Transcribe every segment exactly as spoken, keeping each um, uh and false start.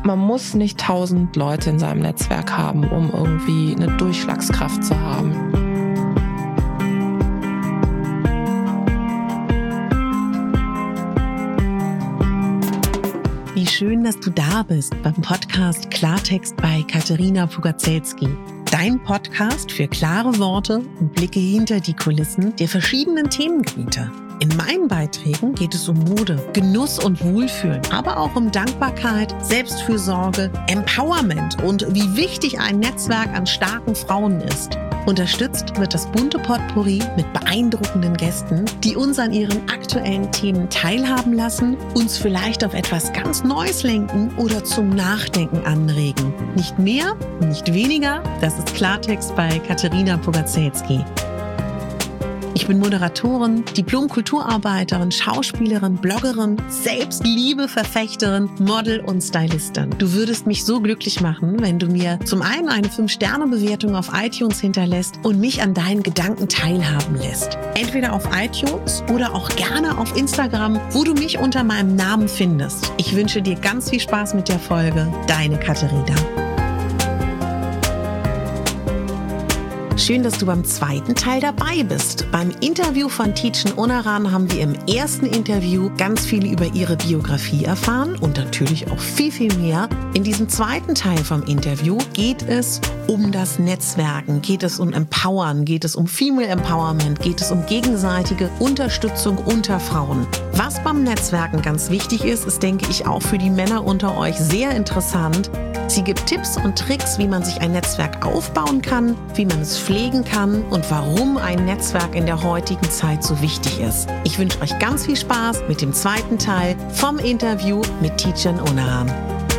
man muss nicht tausend Leute in seinem Netzwerk haben, um irgendwie eine Durchschlagskraft zu haben. Wie schön, dass du da bist beim Podcast Klartext bei Katerina Pugacelski. Dein Podcast für klare Worte und Blicke hinter die Kulissen der verschiedenen Themengebiete. In meinen Beiträgen geht es um Mode, Genuss und Wohlfühlen, aber auch um Dankbarkeit, Selbstfürsorge, Empowerment und wie wichtig ein Netzwerk an starken Frauen ist. Unterstützt wird das bunte Potpourri mit beeindruckenden Gästen, die uns an ihren aktuellen Themen teilhaben lassen, uns vielleicht auf etwas ganz Neues lenken oder zum Nachdenken anregen. Nicht mehr, nicht weniger, das ist Klartext bei Katerina Pugacelski. Ich bin Moderatorin, Diplom-Kulturarbeiterin, Schauspielerin, Bloggerin, Selbstliebe-Verfechterin, Model und Stylistin. Du würdest mich so glücklich machen, wenn du mir zum einen eine fünf Sterne Bewertung auf iTunes hinterlässt und mich an deinen Gedanken teilhaben lässt. Entweder auf iTunes oder auch gerne auf Instagram, wo du mich unter meinem Namen findest. Ich wünsche dir ganz viel Spaß mit der Folge. Deine Katerina. Schön, dass du beim zweiten Teil dabei bist. Beim Interview von Tijen Onaran haben wir im ersten Interview ganz viel über ihre Biografie erfahren und natürlich auch viel, viel mehr. In diesem zweiten Teil vom Interview geht es um das Netzwerken, geht es um Empowern, geht es um Female Empowerment, geht es um gegenseitige Unterstützung unter Frauen. Was beim Netzwerken ganz wichtig ist, ist, denke ich, auch für die Männer unter euch sehr interessant. Sie gibt Tipps und Tricks, wie man sich ein Netzwerk aufbauen kann, wie man es pflegen kann und warum ein Netzwerk in der heutigen Zeit so wichtig ist. Ich wünsche euch ganz viel Spaß mit dem zweiten Teil vom Interview mit Tijen Onaran.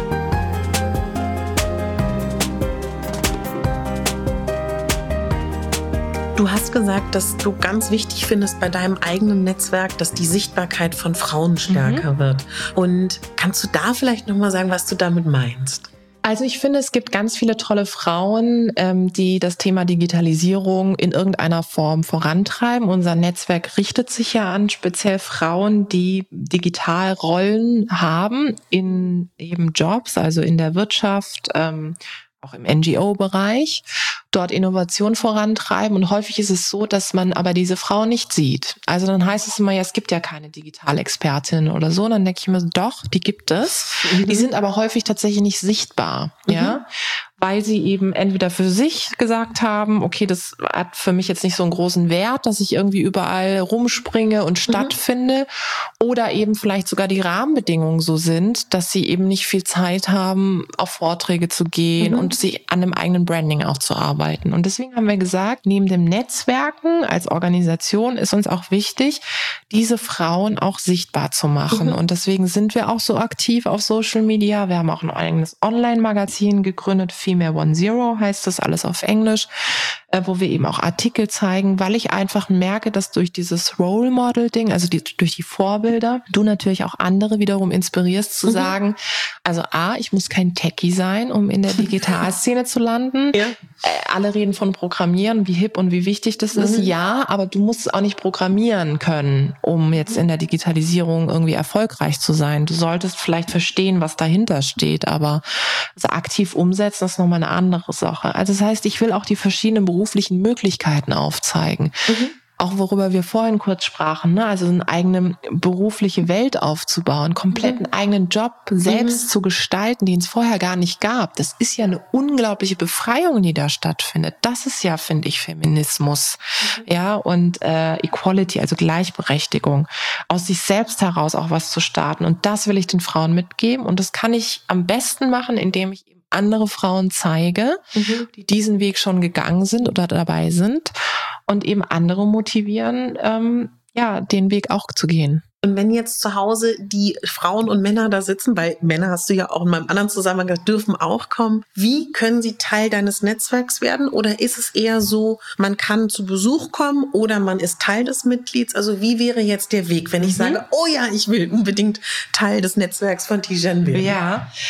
Du hast gesagt, dass du ganz wichtig findest bei deinem eigenen Netzwerk, dass die Sichtbarkeit von Frauen stärker mhm. wird. Und kannst du da vielleicht nochmal sagen, was du damit meinst? Also ich finde, es gibt ganz viele tolle Frauen, ähm, die das Thema Digitalisierung in irgendeiner Form vorantreiben. Unser Netzwerk richtet sich ja an speziell Frauen, die Digitalrollen haben in eben Jobs, also in der Wirtschaft, ähm, auch im N G O-Bereich, dort Innovation vorantreiben. Und häufig ist es so, dass man aber diese Frau nicht sieht. Also dann heißt es immer, ja, es gibt ja keine Digitalexpertin oder so. Und dann denke ich mir so, doch, die gibt es. Mhm. Die sind aber häufig tatsächlich nicht sichtbar, mhm. ja, weil sie eben entweder für sich gesagt haben, okay, das hat für mich jetzt nicht so einen großen Wert, dass ich irgendwie überall rumspringe und stattfinde, mhm. oder eben vielleicht sogar die Rahmenbedingungen so sind, dass sie eben nicht viel Zeit haben, auf Vorträge zu gehen, mhm. und sie an dem eigenen Branding auch zu arbeiten. Und deswegen haben wir gesagt, neben dem Netzwerken als Organisation ist uns auch wichtig, diese Frauen auch sichtbar zu machen. Mhm. Und deswegen sind wir auch so aktiv auf Social Media. Wir haben auch ein eigenes Online-Magazin gegründet, Female One Zero heißt das, alles auf Englisch, äh, wo wir eben auch Artikel zeigen, weil ich einfach merke, dass durch dieses Role Model-Ding, also die, durch die Vorbilder, du natürlich auch andere wiederum inspirierst zu mhm. sagen, also A, ich muss kein Techie sein, um in der Digitalszene zu landen. Ja. Äh, alle reden von Programmieren, wie hip und wie wichtig das mhm. ist. Ja, aber du musst auch nicht programmieren können, um jetzt in der Digitalisierung irgendwie erfolgreich zu sein. Du solltest vielleicht verstehen, was dahinter steht, aber also aktiv umsetzen ist nochmal eine andere Sache. Also das heißt, ich will auch die verschiedenen beruflichen Möglichkeiten aufzeigen. Mhm. Auch worüber wir vorhin kurz sprachen, ne? Also eine eigene berufliche Welt aufzubauen, komplett einen eigenen Job selbst mhm. zu gestalten, den es vorher gar nicht gab. Das ist ja eine unglaubliche Befreiung, die da stattfindet. Das ist ja, finde ich, Feminismus, mhm. ja, und äh, Equality, also Gleichberechtigung, aus sich selbst heraus auch was zu starten. Und das will ich den Frauen mitgeben. Und das kann ich am besten machen, indem ich andere Frauen zeige, mhm. die diesen Weg schon gegangen sind oder dabei sind und eben andere motivieren, ähm, ja, den Weg auch zu gehen. Und wenn jetzt zu Hause die Frauen und Männer da sitzen, weil Männer hast du ja auch in meinem anderen Zusammenhang gesagt, dürfen auch kommen, wie können sie Teil deines Netzwerks werden? Oder ist es eher so, man kann zu Besuch kommen oder man ist Teil des Mitglieds? Also wie wäre jetzt der Weg, wenn ich mhm. sage, oh ja, ich will unbedingt Teil des Netzwerks von Tijen werden? Ja.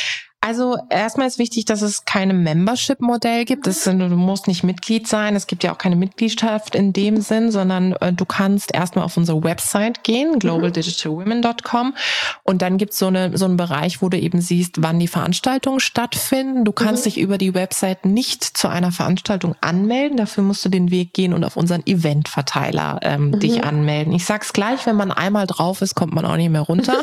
Also erstmal ist wichtig, dass es keine Membership-Modell gibt. Das, du musst nicht Mitglied sein. Es gibt ja auch keine Mitgliedschaft in dem Sinn, sondern äh, du kannst erstmal auf unsere Website gehen, global digital women dot com, und dann gibt's so eine so einen Bereich, wo du eben siehst, wann die Veranstaltungen stattfinden. Du kannst mhm. dich über die Website nicht zu einer Veranstaltung anmelden. Dafür musst du den Weg gehen und auf unseren Event-Verteiler ähm, mhm. dich anmelden. Ich sag's gleich, wenn man einmal drauf ist, kommt man auch nicht mehr runter.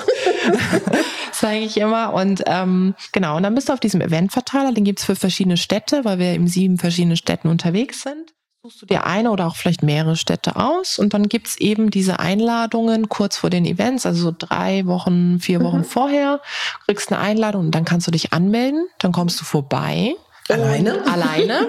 Sage ich immer. Und ähm, genau, und dann bist du auf diesem Eventverteiler, den gibt's für verschiedene Städte, weil wir in sieben verschiedenen Städten unterwegs sind. Suchst du dir eine oder auch vielleicht mehrere Städte aus und dann gibt's eben diese Einladungen kurz vor den Events, also so drei Wochen, vier Wochen mhm. vorher, kriegst eine Einladung und dann kannst du dich anmelden, dann kommst du vorbei. Alleine? Alleine.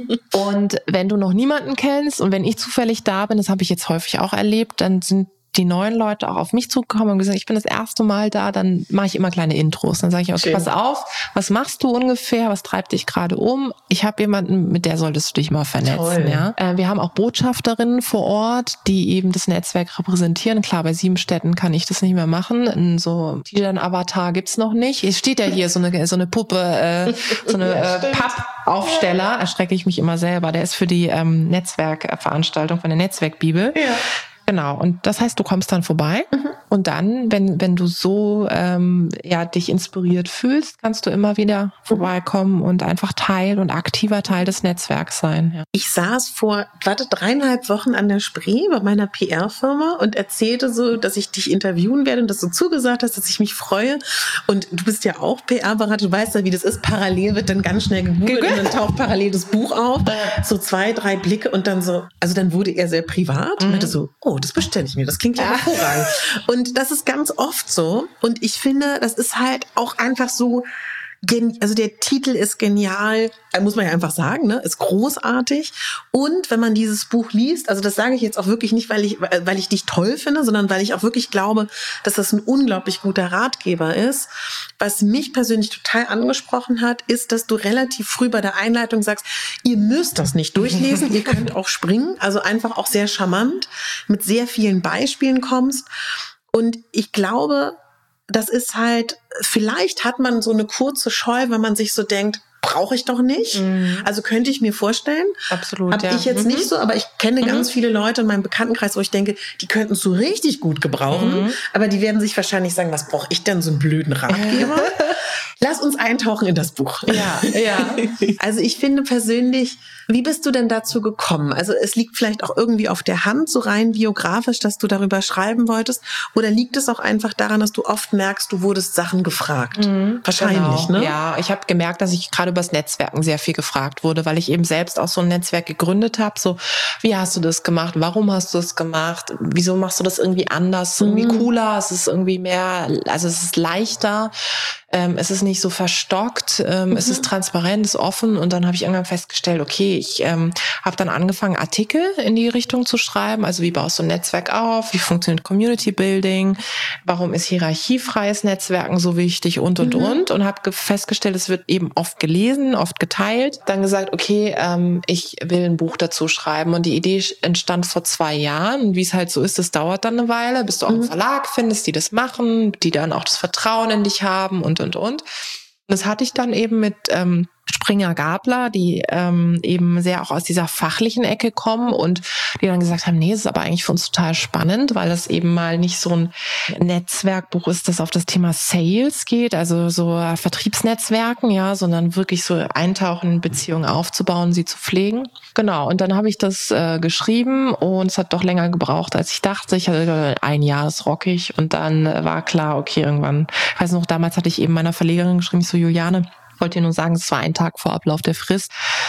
Und wenn du noch niemanden kennst und wenn ich zufällig da bin, das habe ich jetzt häufig auch erlebt, dann sind die neuen Leute auch auf mich zugekommen und gesagt, ich bin das erste Mal da, dann mache ich immer kleine Intros. Dann sage ich, okay, pass auf, was machst du ungefähr, was treibt dich gerade um? Ich habe jemanden, mit der solltest du dich mal vernetzen. Ja? Äh, wir haben auch Botschafterinnen vor Ort, die eben das Netzwerk repräsentieren. Klar, bei sieben Städten kann ich das nicht mehr machen. So Tijan-Avatar gibt's noch nicht. Es steht ja hier so eine so eine Puppe, äh, so eine ja, äh, Pappaufsteller, erschrecke ich mich immer selber. Der ist für die ähm, Netzwerkveranstaltung von der Netzwerkbibel. Ja. Genau, und das heißt, du kommst dann vorbei mhm. und dann, wenn wenn du so ähm, ja dich inspiriert fühlst, kannst du immer wieder vorbeikommen und einfach Teil und aktiver Teil des Netzwerks sein. Ja. Ich saß vor, warte, dreieinhalb Wochen an der Spree bei meiner P R-Firma und erzählte so, dass ich dich interviewen werde und dass du zugesagt hast, dass ich mich freue. Und du bist ja auch P R-Berater, du weißt ja, wie das ist. Parallel wird dann ganz schnell gegoogelt und dann taucht parallel das Buch auf. So zwei, drei Blicke und dann so, also dann wurde er sehr privat mhm. und meinte so, oh, das bestelle ich mir, das klingt ja hervorragend. Und das ist ganz oft so. Und ich finde, das ist halt auch einfach so, also der Titel ist genial, muss man ja einfach sagen, ne, ist großartig. Und wenn man dieses Buch liest, also das sage ich jetzt auch wirklich nicht, weil ich, weil ich dich toll finde, sondern weil ich auch wirklich glaube, dass das ein unglaublich guter Ratgeber ist. Was mich persönlich total angesprochen hat, ist, dass du relativ früh bei der Einleitung sagst, ihr müsst das nicht durchlesen, ihr könnt auch springen. Also einfach auch sehr charmant, mit sehr vielen Beispielen kommst. Und ich glaube, das ist halt, vielleicht hat man so eine kurze Scheu, wenn man sich so denkt, brauche ich doch nicht. Mhm. Also könnte ich mir vorstellen. Absolut, Hab ja. ich jetzt mhm. nicht so, aber ich kenne mhm. ganz viele Leute in meinem Bekanntenkreis, wo ich denke, die könnten es so richtig gut gebrauchen. Mhm. Aber die werden sich wahrscheinlich sagen, was brauche ich denn, so einen blöden Ratgeber? Lass uns eintauchen in das Buch. Ja, ja. Also ich finde persönlich, wie bist du denn dazu gekommen? Also es liegt vielleicht auch irgendwie auf der Hand, so rein biografisch, dass du darüber schreiben wolltest. Oder liegt es auch einfach daran, dass du oft merkst, du wurdest Sachen gefragt? Mhm, Wahrscheinlich, genau. ne? Ja, ich habe gemerkt, dass ich gerade übers Netzwerken sehr viel gefragt wurde, weil ich eben selbst auch so ein Netzwerk gegründet habe. So, wie hast du das gemacht? Warum hast du das gemacht? Wieso machst du das irgendwie anders? Mhm. Irgendwie cooler? Es ist irgendwie mehr, also es ist leichter. Ähm, es ist nicht so verstockt, ähm, mhm. es ist transparent, es ist offen. Und dann habe ich irgendwann festgestellt, okay, ich ähm, habe dann angefangen, Artikel in die Richtung zu schreiben. Also wie baust du ein Netzwerk auf? Wie funktioniert Community Building? Warum ist hierarchiefreies Netzwerken so wichtig? Und, und, mhm. und. Und habe festgestellt, es wird eben oft gelesen, oft geteilt. Dann gesagt, okay, ähm, ich will ein Buch dazu schreiben. Und die Idee entstand vor zwei Jahren. Und wie es halt so ist, das dauert dann eine Weile, bis du auch einen Verlag findest, die das machen, die dann auch das Vertrauen in dich haben und und, und. Und das hatte ich dann eben mit ähm, Springer Gabler, die ähm, eben sehr auch aus dieser fachlichen Ecke kommen und die dann gesagt haben, nee, es ist aber eigentlich für uns total spannend, weil das eben mal nicht so ein Netzwerkbuch ist, das auf das Thema Sales geht, also so Vertriebsnetzwerken, ja, sondern wirklich so eintauchen, Beziehungen aufzubauen, sie zu pflegen. Genau, und dann habe ich das äh, geschrieben und es hat doch länger gebraucht, als ich dachte. Ich hatte ein Jahr, das rock ich und dann äh, war klar, okay, irgendwann, ich weiß noch, damals hatte ich eben meiner Verlegerin geschrieben, ich so, Juliane, wollte ihr nur sagen, es war ein Tag vor Ablauf der Frist.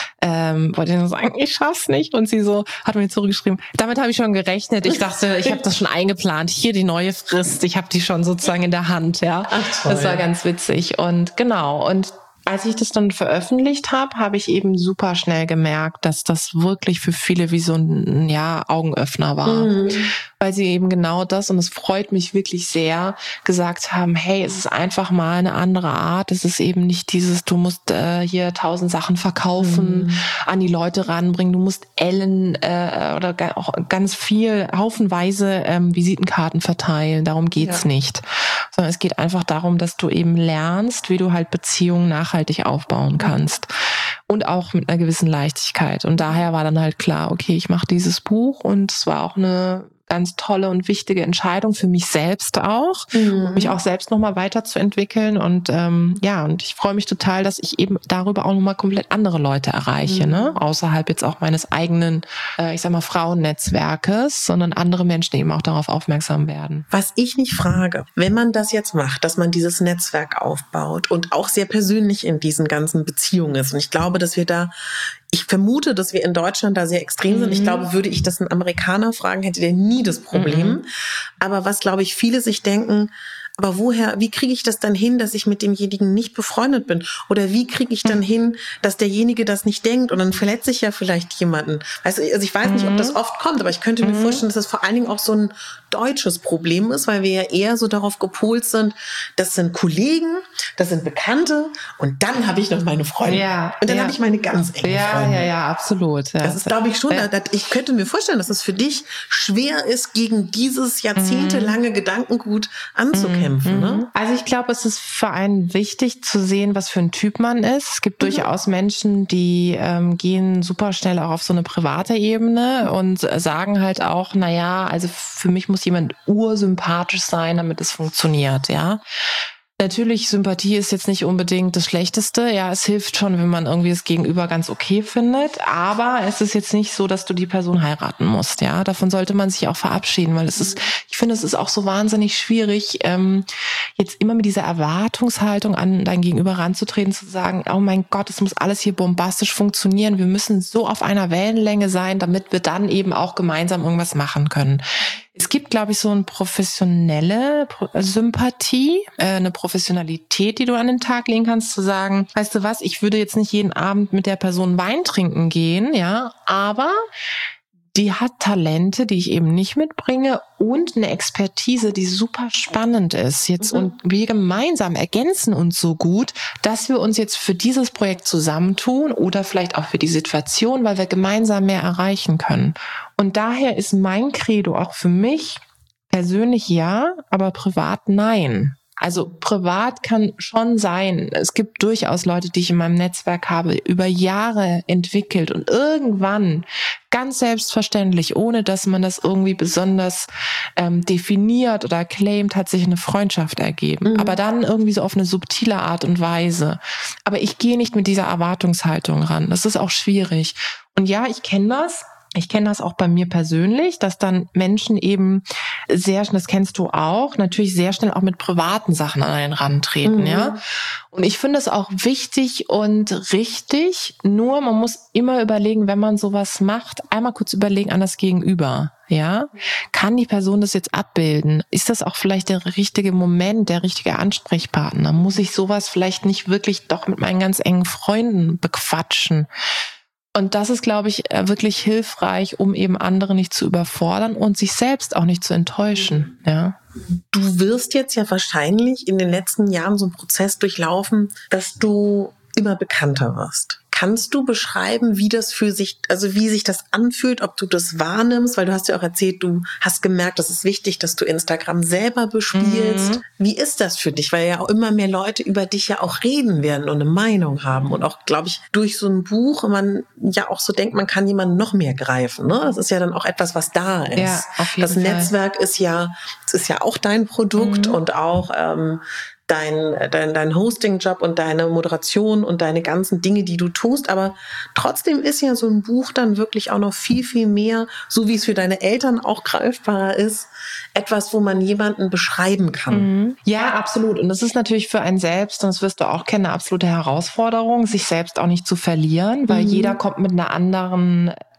Ähm, wollte ihr nur sagen, ich schaff's nicht. Und sie so hat mir zurückgeschrieben, damit habe ich schon gerechnet. Ich dachte, ich habe das schon eingeplant. Hier die neue Frist. Ich habe die schon sozusagen in der Hand. Ja, Ach, toll. Das war ganz witzig. Und genau. Und als ich das dann veröffentlicht habe, habe ich eben super schnell gemerkt, dass das wirklich für viele wie so ein ja, Augenöffner war. Mhm. weil sie eben genau das, und es freut mich wirklich sehr, gesagt haben, hey, es ist einfach mal eine andere Art. Es ist eben nicht dieses, du musst äh, hier tausend Sachen verkaufen, mhm. an die Leute ranbringen, du musst Ellen äh, oder ga, auch ganz viel, haufenweise ähm, Visitenkarten verteilen. Darum geht's ja. nicht. Sondern es geht einfach darum, dass du eben lernst, wie du halt Beziehungen nachhaltig aufbauen kannst. Und auch mit einer gewissen Leichtigkeit. Und daher war dann halt klar, okay, ich mache dieses Buch, und es war auch eine ganz tolle und wichtige Entscheidung für mich selbst auch, mhm. um mich auch selbst nochmal weiterzuentwickeln. Und ähm, ja, und ich freue mich total, dass ich eben darüber auch nochmal komplett andere Leute erreiche, mhm. ne? Außerhalb jetzt auch meines eigenen, äh, ich sag mal, Frauennetzwerkes, sondern andere Menschen eben auch darauf aufmerksam werden. Was ich mich frage, wenn man das jetzt macht, dass man dieses Netzwerk aufbaut und auch sehr persönlich in diesen ganzen Beziehungen ist, und ich glaube, dass wir da Ich vermute, dass wir in Deutschland da sehr extrem sind. Ich glaube, würde ich das einen Amerikaner fragen, hätte der nie das Problem. Mhm. Aber was, glaube ich, viele sich denken, aber woher, wie kriege ich das dann hin, dass ich mit demjenigen nicht befreundet bin? Oder wie kriege ich dann hin, dass derjenige das nicht denkt? Und dann verletze ich ja vielleicht jemanden. Weißt du, also ich weiß nicht, ob das oft kommt, aber ich könnte mir vorstellen, dass das vor allen Dingen auch so ein deutsches Problem ist, weil wir ja eher so darauf gepolt sind, das sind Kollegen, das sind Bekannte, und dann habe ich noch meine Freunde. Ja, und dann ja. habe ich meine ganz engen ja, Freunde. Ja, ja, ja, absolut. Ja. Das ist, glaube ich, schon, ja. dass, ich könnte mir vorstellen, dass es für dich schwer ist, gegen dieses jahrzehntelange mhm. Gedankengut anzukämpfen. Kämpfen, ne? Also ich glaube, es ist für einen wichtig zu sehen, was für ein Typ man ist. Es gibt mhm. durchaus Menschen, die ähm, gehen super schnell auch auf so eine private Ebene und sagen halt auch, na ja, also für mich muss jemand ursympathisch sein, damit es funktioniert, ja. Natürlich, Sympathie ist jetzt nicht unbedingt das Schlechteste. Ja, es hilft schon, wenn man irgendwie das Gegenüber ganz okay findet. Aber es ist jetzt nicht so, dass du die Person heiraten musst. Ja, davon sollte man sich auch verabschieden, weil es ist, ich finde, es ist auch so wahnsinnig schwierig, ähm, jetzt immer mit dieser Erwartungshaltung an dein Gegenüber ranzutreten, zu sagen, oh mein Gott, es muss alles hier bombastisch funktionieren. Wir müssen so auf einer Wellenlänge sein, damit wir dann eben auch gemeinsam irgendwas machen können. Es gibt, glaube ich, so eine professionelle Sympathie, eine Professionalität, die du an den Tag legen kannst, zu sagen, weißt du was, ich würde jetzt nicht jeden Abend mit der Person Wein trinken gehen, ja, aber die hat Talente, die ich eben nicht mitbringe, und eine Expertise, die super spannend ist jetzt. Mhm. Und wir gemeinsam ergänzen uns so gut, dass wir uns jetzt für dieses Projekt zusammentun oder vielleicht auch für die Situation, weil wir gemeinsam mehr erreichen können. Und daher ist mein Credo auch für mich persönlich ja, aber privat nein. Also privat kann schon sein. Es gibt durchaus Leute, die ich in meinem Netzwerk habe, über Jahre entwickelt und irgendwann ganz selbstverständlich, ohne dass man das irgendwie besonders ähm, definiert oder claimt, hat sich eine Freundschaft ergeben. Mhm. Aber dann irgendwie so auf eine subtile Art und Weise. Aber ich gehe nicht mit dieser Erwartungshaltung ran. Das ist auch schwierig. Und ja, ich kenne das. Ich kenne das auch bei mir persönlich, dass dann Menschen eben sehr schnell, das kennst du auch, natürlich sehr schnell auch mit privaten Sachen an einen rantreten, mhm. ja. Und ich finde es auch wichtig und richtig, nur man muss immer überlegen, wenn man sowas macht, einmal kurz überlegen an das Gegenüber, ja. Kann die Person das jetzt abbilden? Ist das auch vielleicht der richtige Moment, der richtige Ansprechpartner? Muss ich sowas vielleicht nicht wirklich doch mit meinen ganz engen Freunden bequatschen? Und das ist, glaube ich, wirklich hilfreich, um eben andere nicht zu überfordern und sich selbst auch nicht zu enttäuschen. Ja. Du wirst jetzt ja wahrscheinlich in den letzten Jahren so einen Prozess durchlaufen, dass du immer bekannter wirst. Kannst du beschreiben, wie das für sich, also wie sich das anfühlt, ob du das wahrnimmst? Weil du hast ja auch erzählt, du hast gemerkt, das ist wichtig, dass du Instagram selber bespielst. Mhm. Wie ist das für dich? Weil ja auch immer mehr Leute über dich ja auch reden werden und eine Meinung haben. Und auch, glaube ich, durch so ein Buch man ja auch so denkt, man kann jemanden noch mehr greifen. Ne? Das ist ja dann auch etwas, was da ist. Ja, auf jeden das Fall. Netzwerk ist ja, es ist ja auch dein Produkt mhm. und auch ähm, Dein, dein, dein Hosting-Job und deine Moderation und deine ganzen Dinge, die du tust. Aber trotzdem ist ja so ein Buch dann wirklich auch noch viel, viel mehr, so wie es für deine Eltern auch greifbarer ist, etwas, wo man jemanden beschreiben kann. Mhm. Ja, absolut. Und das ist natürlich für einen selbst, und das wirst du auch kennen, eine absolute Herausforderung, sich selbst auch nicht zu verlieren, weil mhm. jeder kommt mit einer anderen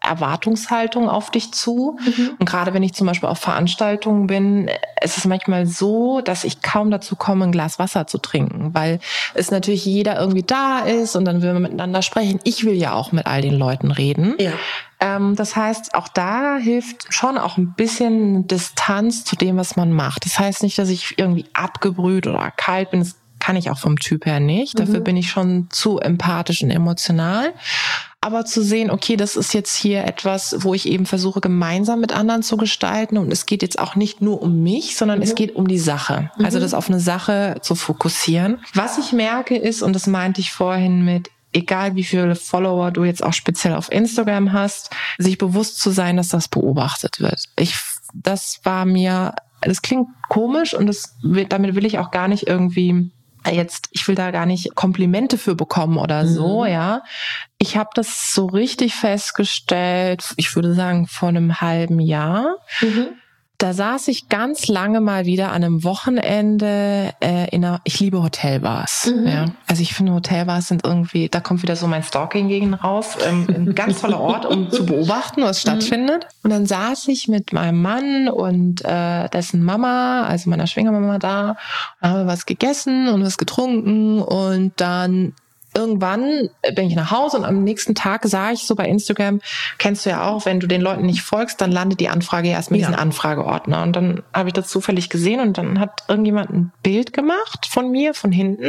Erwartungshaltung auf dich zu. Mhm. Und gerade wenn ich zum Beispiel auf Veranstaltungen bin, ist es manchmal so, dass ich kaum dazu komme, ein Glas Wasser zu trinken, weil es natürlich jeder irgendwie da ist und dann will man miteinander sprechen. Ich will ja auch mit all den Leuten reden. Ja. Ähm, das heißt, auch da hilft schon auch ein bisschen Distanz zu dem, was man macht. Das heißt nicht, dass ich irgendwie abgebrüht oder kalt bin. Das kann ich auch vom Typ her nicht. Dafür mhm. bin ich schon zu empathisch und emotional. Aber zu sehen, okay, das ist jetzt hier etwas, wo ich eben versuche, gemeinsam mit anderen zu gestalten. Und es geht jetzt auch nicht nur um mich, sondern mhm. es geht um die Sache. Mhm. Also das auf eine Sache zu fokussieren. Was ich merke ist, und das meinte ich vorhin mit, egal wie viele Follower du jetzt auch speziell auf Instagram hast, sich bewusst zu sein, dass das beobachtet wird. Ich, das war mir, das klingt komisch und das, damit will ich auch gar nicht irgendwie jetzt, ich will da gar nicht Komplimente für bekommen oder so, mhm. ja. Ich habe das so richtig festgestellt, ich würde sagen vor einem halben Jahr. Mhm. Da saß ich ganz lange mal wieder an einem Wochenende äh, in einer, ich liebe Hotelbars. Mhm. Ja. Also ich finde Hotelbars sind irgendwie, da kommt wieder so mein Stalking gegen raus. Ähm, ein ganz toller Ort, um zu beobachten, was stattfindet. Und dann saß ich mit meinem Mann und äh, dessen Mama, also meiner Schwiegermama da, und haben wir was gegessen und was getrunken und dann irgendwann bin ich nach Hause und am nächsten Tag sah ich so bei Instagram, kennst du ja auch, wenn du den Leuten nicht folgst, dann landet die Anfrage ja erstmal in diesen Anfrageordner. Und dann habe ich das zufällig gesehen und dann hat irgendjemand ein Bild gemacht von mir, von hinten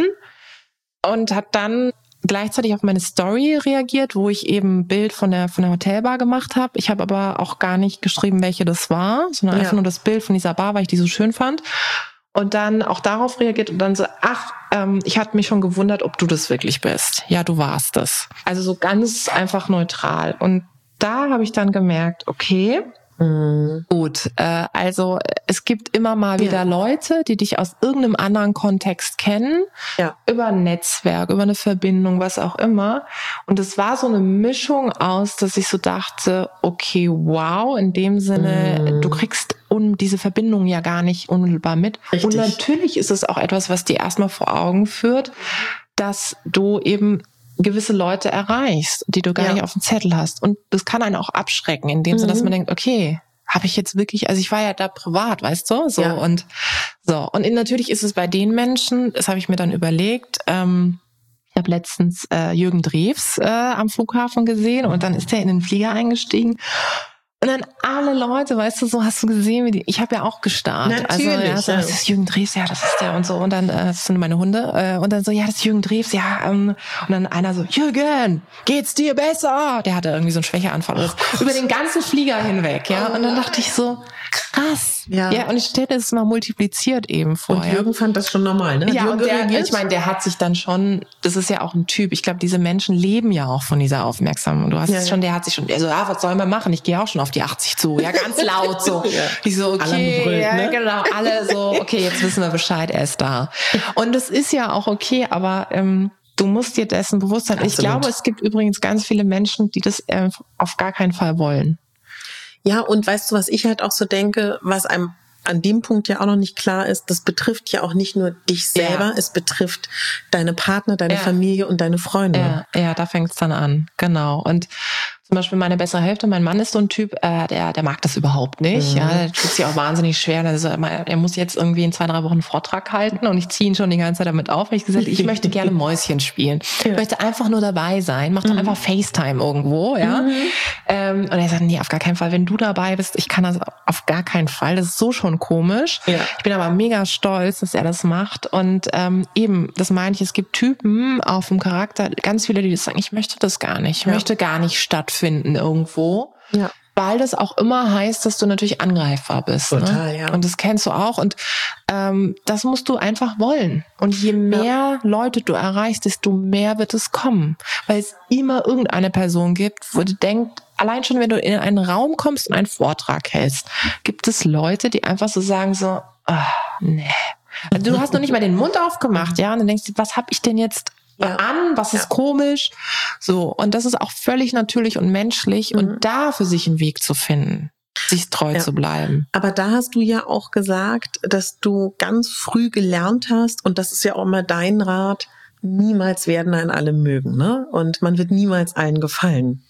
und hat dann gleichzeitig auf meine Story reagiert, wo ich eben ein Bild von der von der Hotelbar gemacht habe. Ich habe aber auch gar nicht geschrieben, welche das war, sondern ja. einfach nur das Bild von dieser Bar, weil ich die so schön fand. Und dann auch darauf reagiert und dann so, ach, ähm, ich hatte mich schon gewundert, ob du das wirklich bist. Ja, du warst es. Also so ganz einfach neutral. Und da habe ich dann gemerkt, okay, mhm. gut, äh, also es gibt immer mal wieder ja. Leute, die dich aus irgendeinem anderen Kontext kennen, ja. über ein Netzwerk, über eine Verbindung, was auch immer. Und es war so eine Mischung aus, dass ich so dachte, okay, wow, in dem Sinne, mhm. du kriegst um diese Verbindung ja gar nicht unmittelbar mit. Richtig. Und natürlich ist es auch etwas, was dir erstmal vor Augen führt, dass du eben gewisse Leute erreichst, die du gar ja. nicht auf dem Zettel hast. Und das kann einen auch abschrecken, in dem mhm. Sinne, dass man denkt, okay, habe ich jetzt wirklich, also ich war ja da privat, weißt du, so ja. und so. Und natürlich ist es bei den Menschen, das habe ich mir dann überlegt, ähm, ich habe letztens äh, Jürgen Drews äh, am Flughafen gesehen und dann ist er in den Flieger eingestiegen. Und dann alle Leute, weißt du, so hast du gesehen, wie die, ich habe ja auch gestarrt. Natürlich, also ja, so, ja. das ist Jürgen Drews, ja, das ist der und so. Und dann, äh, das sind meine Hunde. Äh, und dann so, ja, das ist Jürgen Drews, ja. Ähm, und dann einer so, Jürgen, geht's dir besser? Der hatte irgendwie so einen Schwächeanfall. Oh, über den ganzen Flieger hinweg, ja. Und dann dachte ich so, krass. Ja, ja und ich stelle das mal multipliziert eben vor. Und Jürgen fand das schon normal, ne? Hat ja, Jürgen und der, reagiert? ich meine, der hat sich dann schon, das ist ja auch ein Typ, ich glaube, diese Menschen leben ja auch von dieser Aufmerksamkeit. Du hast ja, es schon, der hat sich schon, also ja, was soll man machen? Ich gehe auch schon auf die achtzig zu, ja, ganz laut so. ja. Ich so, okay, brüllt, ja, ne? genau, alle so, okay, jetzt wissen wir Bescheid, er ist da. Und das ist ja auch okay, aber ähm, du musst dir dessen bewusst sein. Absolut. Ich glaube, es gibt übrigens ganz viele Menschen, die das äh, auf gar keinen Fall wollen. Ja, und weißt du, was ich halt auch so denke, was einem an dem Punkt ja auch noch nicht klar ist, das betrifft ja auch nicht nur dich selber, ja. es betrifft deine Partner, deine ja. Familie und deine Freunde. Ja, ja, da fängt es dann an, genau. Und zum Beispiel meine bessere Hälfte, mein Mann ist so ein Typ, äh, der der mag das überhaupt nicht. Mhm. Ja, der tut sich auch wahnsinnig schwer. Also, er muss jetzt irgendwie in zwei, drei Wochen einen Vortrag halten und ich ziehe ihn schon die ganze Zeit damit auf, weil ich gesagt habe, ich möchte gerne Mäuschen spielen. Ja. Ich möchte einfach nur dabei sein. Mach doch mhm. einfach FaceTime irgendwo, ja. Mhm. Ähm, und er sagt, nee, auf gar keinen Fall. Wenn du dabei bist, ich kann das auf gar keinen Fall. Das ist so schon komisch. Ja. Ich bin aber mega stolz, dass er das macht. Und ähm, eben, das meine ich, es gibt Typen auf dem Charakter, ganz viele, die das sagen, ich möchte das gar nicht. Ich ja. möchte gar nicht stattfinden. finden irgendwo, ja. weil das auch immer heißt, dass du natürlich angreifbar bist. Total, ne? ja. Und das kennst du auch und ähm, das musst du einfach wollen. Und je mehr ja. Leute du erreichst, desto mehr wird es kommen, weil es immer irgendeine Person gibt, wo du denkst, allein schon, wenn du in einen Raum kommst und einen Vortrag hältst, gibt es Leute, die einfach so sagen so, oh, nee. Also du hast noch nicht mal den Mund aufgemacht, ja, und dann denkst du, was hab ich denn jetzt Ja. an, was ist ja. komisch, so, und das ist auch völlig natürlich und menschlich mhm. und da für sich einen Weg zu finden, sich treu ja. zu bleiben. Aber da hast du ja auch gesagt, dass du ganz früh gelernt hast und das ist ja auch immer dein Rat, niemals werden einen alle mögen, ne? Und man wird niemals allen gefallen.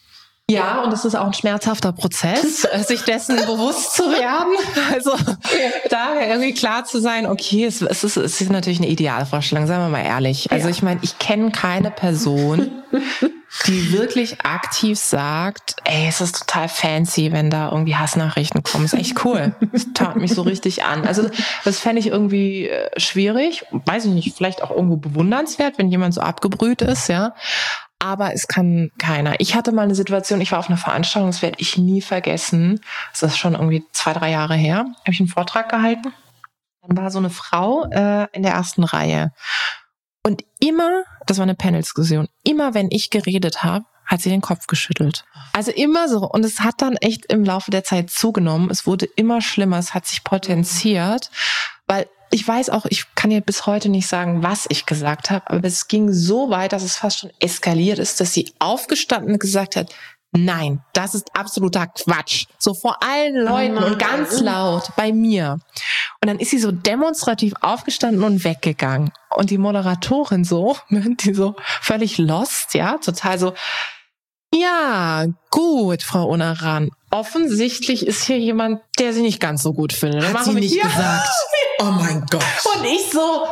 Ja, und es ist auch ein schmerzhafter Prozess, sich dessen bewusst zu werden. Also da irgendwie klar zu sein, okay, es, es, ist, es ist natürlich eine Idealvorstellung, seien wir mal ehrlich. Also ich meine, ich kenne keine Person, die wirklich aktiv sagt, ey, es ist total fancy, wenn da irgendwie Hassnachrichten kommen. Ist echt cool. Das tat mich so richtig an. Also das fände ich irgendwie schwierig. Weiß ich nicht, vielleicht auch irgendwo bewundernswert, wenn jemand so abgebrüht ist, ja. Aber es kann keiner. Ich hatte mal eine Situation, ich war auf einer Veranstaltung, das werde ich nie vergessen. Das ist schon irgendwie zwei, drei Jahre her. Habe ich einen Vortrag gehalten. Dann war so eine Frau äh, in der ersten Reihe. Und immer, das war eine Panel-Diskussion, immer wenn ich geredet habe, hat sie den Kopf geschüttelt. Also immer so. Und es hat dann echt im Laufe der Zeit zugenommen. Es wurde immer schlimmer. Es hat sich potenziert, weil ich weiß auch, ich kann dir bis heute nicht sagen, was ich gesagt habe, aber es ging so weit, dass es fast schon eskaliert ist, dass sie aufgestanden und gesagt hat, nein, das ist absoluter Quatsch. So vor allen Leuten und ganz laut bei mir. Und dann ist sie so demonstrativ aufgestanden und weggegangen. Und die Moderatorin so, die so völlig lost, ja, total so, ja, gut, Frau Onaran. Offensichtlich ist hier jemand, der sie nicht ganz so gut findet. Hat sie nicht ja. gesagt. Oh mein Gott. Und ich so,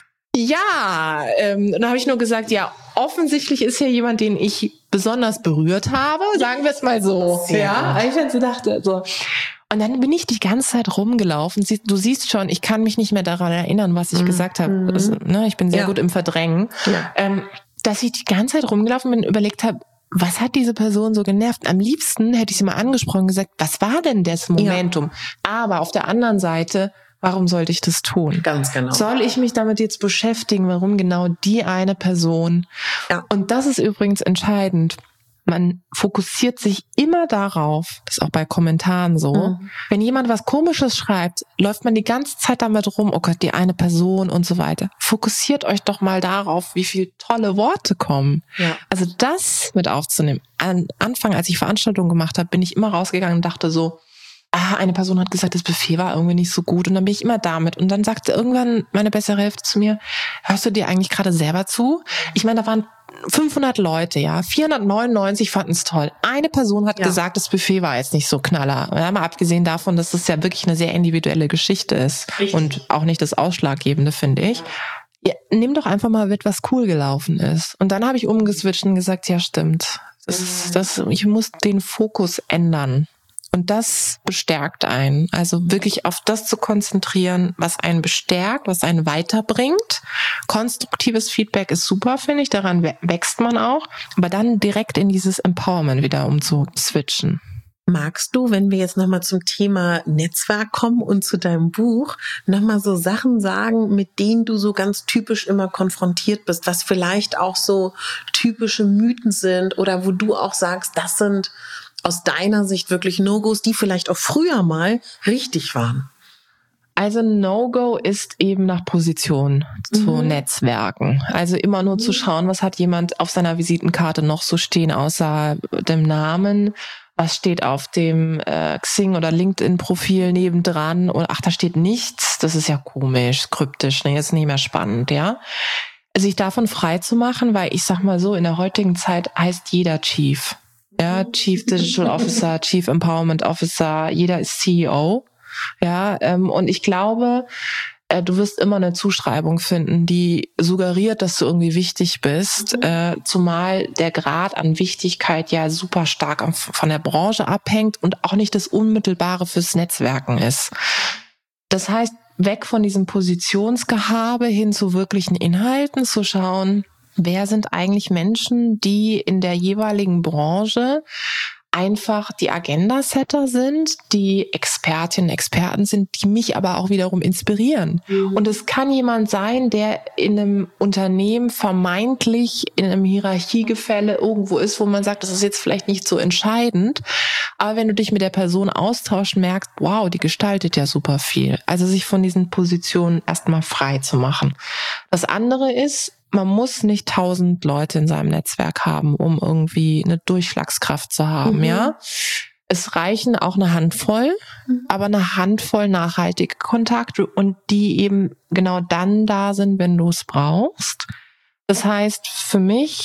ja, ähm, dann habe ich nur gesagt, ja, offensichtlich ist hier jemand, den ich besonders berührt habe, sagen wir es mal so. Sehr ja, gut. Ich dann so dachte, so. Und dann bin ich die ganze Zeit rumgelaufen. Du siehst schon, ich kann mich nicht mehr daran erinnern, was ich mhm. gesagt habe. Mhm. Also, ne, ich bin sehr ja. gut im Verdrängen. Ja. Ähm, dass ich die ganze Zeit rumgelaufen bin und überlegt habe, was hat diese Person so genervt? Am liebsten hätte ich sie mal angesprochen und gesagt, was war denn das Momentum? Ja. Aber auf der anderen Seite, warum sollte ich das tun? Ganz genau. Soll ich mich damit jetzt beschäftigen, warum genau die eine Person? Ja. Und das ist übrigens entscheidend. Man fokussiert sich immer darauf, das ist auch bei Kommentaren so, mhm. wenn jemand was Komisches schreibt, läuft man die ganze Zeit damit rum, oh Gott, die eine Person und so weiter. Fokussiert euch doch mal darauf, wie viele tolle Worte kommen. Ja. Also das mit aufzunehmen. Am Anfang, als ich Veranstaltungen gemacht habe, bin ich immer rausgegangen und dachte so, ah, eine Person hat gesagt, das Buffet war irgendwie nicht so gut. Und dann bin ich immer damit. Und dann sagte irgendwann meine bessere Hälfte zu mir, hörst du dir eigentlich gerade selber zu? Ich meine, da waren fünfhundert Leute, ja. vierhundertneunundneunzig fanden es toll. Eine Person hat ja. gesagt, das Buffet war jetzt nicht so knaller. Ja, mal abgesehen davon, dass das ja wirklich eine sehr individuelle Geschichte ist. Richtig. Und auch nicht das Ausschlaggebende, finde ich. Ja, nimm doch einfach mal mit, was cool gelaufen ist. Und dann habe ich umgeswitcht und gesagt, ja, stimmt. Das, das, ich muss den Fokus ändern. Und das bestärkt einen. Also wirklich auf das zu konzentrieren, was einen bestärkt, was einen weiterbringt. Konstruktives Feedback ist super, finde ich. Daran wächst man auch. Aber dann direkt in dieses Empowerment wieder umzuswitchen. Magst du, wenn wir jetzt nochmal zum Thema Netzwerk kommen und zu deinem Buch, nochmal so Sachen sagen, mit denen du so ganz typisch immer konfrontiert bist, was vielleicht auch so typische Mythen sind oder wo du auch sagst, das sind aus deiner Sicht wirklich No-Gos, die vielleicht auch früher mal richtig waren? Also No-Go ist eben nach Position zu mhm. Netzwerken. Also immer nur mhm. zu schauen, was hat jemand auf seiner Visitenkarte noch so stehen, außer dem Namen. Was steht auf dem äh, Xing- oder LinkedIn-Profil nebendran? Und ach, da steht nichts. Das ist ja komisch, kryptisch, ne, jetzt nicht mehr spannend, ja. Sich davon frei zu machen, weil ich sag mal so, in der heutigen Zeit heißt jeder Chief. Ja, Chief Digital Officer, Chief Empowerment Officer, jeder ist C E O. Ja, ähm, und ich glaube, äh, du wirst immer eine Zuschreibung finden, die suggeriert, dass du irgendwie wichtig bist, mhm. äh, zumal der Grad an Wichtigkeit ja super stark von der Branche abhängt und auch nicht das Unmittelbare fürs Netzwerken ist. Das heißt, weg von diesem Positionsgehabe hin zu wirklichen Inhalten zu schauen, wer sind eigentlich Menschen, die in der jeweiligen Branche einfach die Agenda-Setter sind, die Expertinnen, Experten sind, die mich aber auch wiederum inspirieren. Mhm. Und es kann jemand sein, der in einem Unternehmen vermeintlich in einem Hierarchiegefälle irgendwo ist, wo man sagt, das ist jetzt vielleicht nicht so entscheidend. Aber wenn du dich mit der Person austauschst, merkst, wow, die gestaltet ja super viel. Also sich von diesen Positionen erstmal frei zu machen. Das andere ist, man muss nicht tausend Leute in seinem Netzwerk haben, um irgendwie eine Durchschlagskraft zu haben, mhm. ja. Es reichen auch eine Handvoll, mhm. aber eine Handvoll nachhaltige Kontakte und die eben genau dann da sind, wenn du es brauchst. Das heißt, für mich,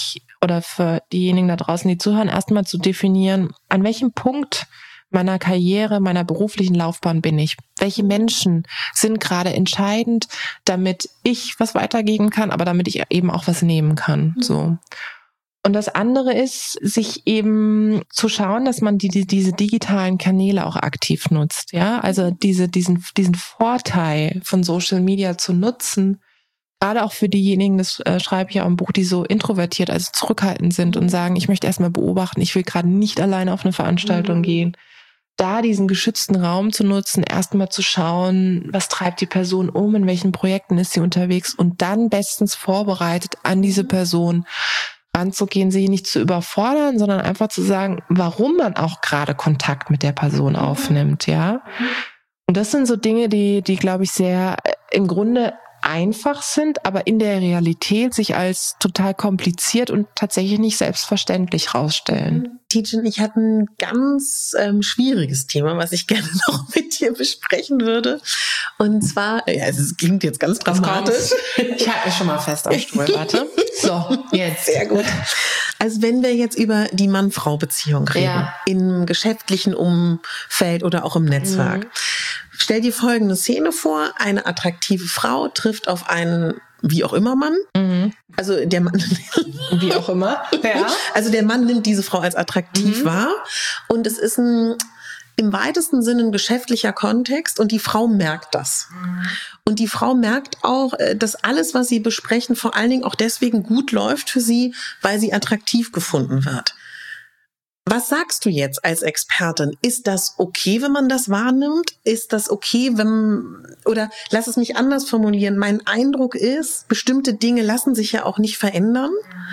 oder für diejenigen da draußen, die zuhören, erstmal zu definieren, an welchem Punkt meiner Karriere, meiner beruflichen Laufbahn bin ich? Welche Menschen sind gerade entscheidend, damit ich was weitergeben kann, aber damit ich eben auch was nehmen kann, so. Und das andere ist, sich eben zu schauen, dass man die, die, diese digitalen Kanäle auch aktiv nutzt, ja. Also diese, diesen, diesen Vorteil von Social Media zu nutzen, gerade auch für diejenigen, das äh, schreibe ich ja im Buch, die so introvertiert, also zurückhaltend sind und sagen, ich möchte erstmal beobachten, ich will gerade nicht alleine auf eine Veranstaltung mhm. gehen. Da diesen geschützten Raum zu nutzen, erstmal zu schauen, was treibt die Person um, in welchen Projekten ist sie unterwegs und dann bestens vorbereitet an diese Person anzugehen, sie nicht zu überfordern, sondern einfach zu sagen, warum man auch gerade Kontakt mit der Person aufnimmt, ja. Und das sind so Dinge, die, die, glaube ich, sehr im Grunde einfach sind, aber in der Realität sich als total kompliziert und tatsächlich nicht selbstverständlich rausstellen. Tidjen, ich hatte ein ganz ähm, schwieriges Thema, was ich gerne noch mit dir besprechen würde. Und zwar, ja, es klingt jetzt ganz dramatisch. Ich halte mich schon mal fest am Stuhl, warte. So, jetzt. Sehr gut. Also wenn wir jetzt über die Mann-Frau-Beziehung reden, ja. im geschäftlichen Umfeld oder auch im Netzwerk, mhm. stell dir folgende Szene vor, eine attraktive Frau trifft auf einen wie auch immer Mann. Mhm. Also der Mann wie auch immer. Ja. Also der Mann nimmt diese Frau als attraktiv mhm. wahr und es ist ein im weitesten Sinne ein geschäftlicher Kontext und die Frau merkt das. Mhm. Und die Frau merkt auch, dass alles, was sie besprechen, vor allen Dingen auch deswegen gut läuft für sie, weil sie attraktiv gefunden wird. Was sagst du jetzt als Expertin? Ist das okay, wenn man das wahrnimmt? Ist das okay, wenn, oder lass es mich anders formulieren. Mein Eindruck ist, bestimmte Dinge lassen sich ja auch nicht verändern.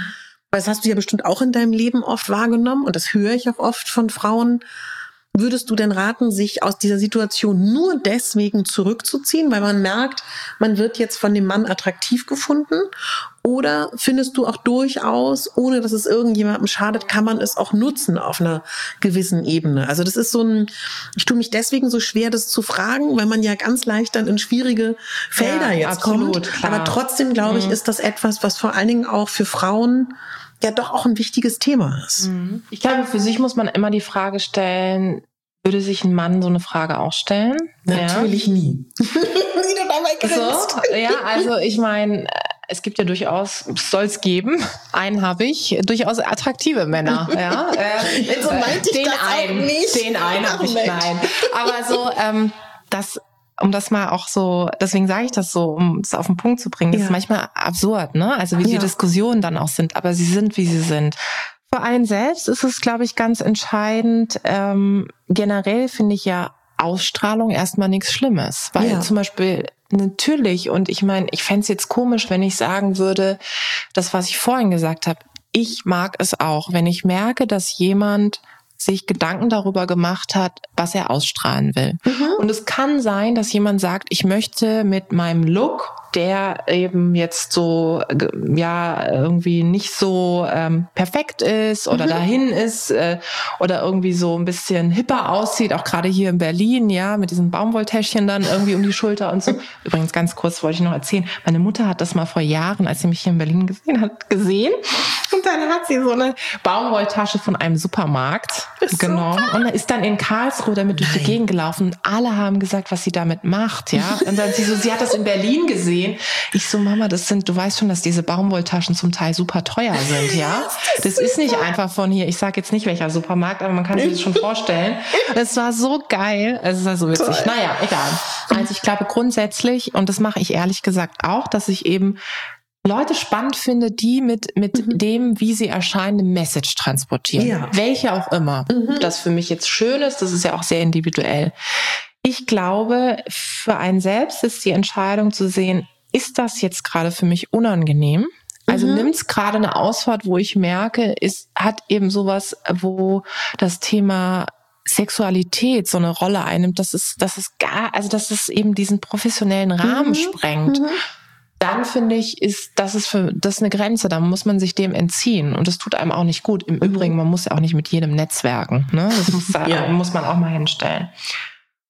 Das hast du ja bestimmt auch in deinem Leben oft wahrgenommen und das höre ich auch oft von Frauen. Würdest du denn raten, sich aus dieser Situation nur deswegen zurückzuziehen, weil man merkt, man wird jetzt von dem Mann attraktiv gefunden? Oder findest du auch durchaus, ohne dass es irgendjemandem schadet, kann man es auch nutzen auf einer gewissen Ebene? Also das ist so ein, ich tue mich deswegen so schwer, das zu fragen, weil man ja ganz leicht dann in schwierige Felder ja, jetzt absolut, kommt. Klar. Aber trotzdem, glaube ich, mhm. ist das etwas, was vor allen Dingen auch für Frauen ja doch auch ein wichtiges Thema ist. Ich glaube, für sich muss man immer die Frage stellen, würde sich ein Mann so eine Frage auch stellen? Natürlich ja. nie. Wie du dabei grinst. So, ja, also ich meine, es gibt ja durchaus, soll es geben, einen habe ich, durchaus attraktive Männer. Ja, äh, so meinte ich den das einen, auch nicht. Den einen habe ich, nein. Aber so, ähm, das um das mal auch so, deswegen sage ich das so, um es auf den Punkt zu bringen, das ja. ist manchmal absurd, ne? Also wie ja. die Diskussionen dann auch sind, aber sie sind, wie sie sind. Für einen selbst ist es, glaube ich, ganz entscheidend. Ähm, generell finde ich ja Ausstrahlung erstmal nichts Schlimmes, weil ja. zum Beispiel natürlich, und ich meine, ich fände es jetzt komisch, wenn ich sagen würde, das, was ich vorhin gesagt habe, ich mag es auch, wenn ich merke, dass jemand sich Gedanken darüber gemacht hat, was er ausstrahlen will. Mhm. Und es kann sein, dass jemand sagt, ich möchte mit meinem Look, der eben jetzt so, ja, irgendwie nicht so ähm, perfekt ist oder mhm. dahin ist äh, oder irgendwie so ein bisschen hipper aussieht, auch gerade hier in Berlin, ja, mit diesen Baumwolltäschchen dann irgendwie um die Schulter und so. Übrigens, ganz kurz wollte ich noch erzählen, meine Mutter hat das mal vor Jahren, als sie mich hier in Berlin gesehen hat, gesehen. Und dann hat sie so eine Baumwolltasche von einem Supermarkt genommen und ist dann in Karlsruhe damit durch die Gegend gelaufen. Und alle haben gesagt, was sie damit macht, ja. Und dann sie so, sie hat das in Berlin gesehen. Ich so, Mama, das sind, du weißt schon, dass diese Baumwolltaschen zum Teil super teuer sind, ja. Das ist nicht einfach von hier, ich sage jetzt nicht welcher Supermarkt, aber man kann sich das schon vorstellen. Es war so geil, es war so witzig. Toll. Naja, egal. Also ich glaube grundsätzlich, und das mache ich ehrlich gesagt auch, dass ich eben Leute spannend finde, die mit mit mhm. dem, wie sie erscheinen, eine Message transportieren. Ja. Welche auch immer. Mhm. Das für mich jetzt schön ist, das ist ja auch sehr individuell. Ich glaube, für einen selbst ist die Entscheidung zu sehen, ist das jetzt gerade für mich unangenehm? Also mhm. nimmt's gerade eine Ausfahrt, wo ich merke, es hat eben sowas, wo das Thema Sexualität so eine Rolle einnimmt, dass es, dass es gar, also dass es eben diesen professionellen Rahmen mhm. sprengt. Mhm. Dann finde ich, ist das ist für das ist eine Grenze, da muss man sich dem entziehen und das tut einem auch nicht gut. Im Übrigen, man muss ja auch nicht mit jedem netzwerken, ne? Das muss, da, ja. muss man auch mal hinstellen.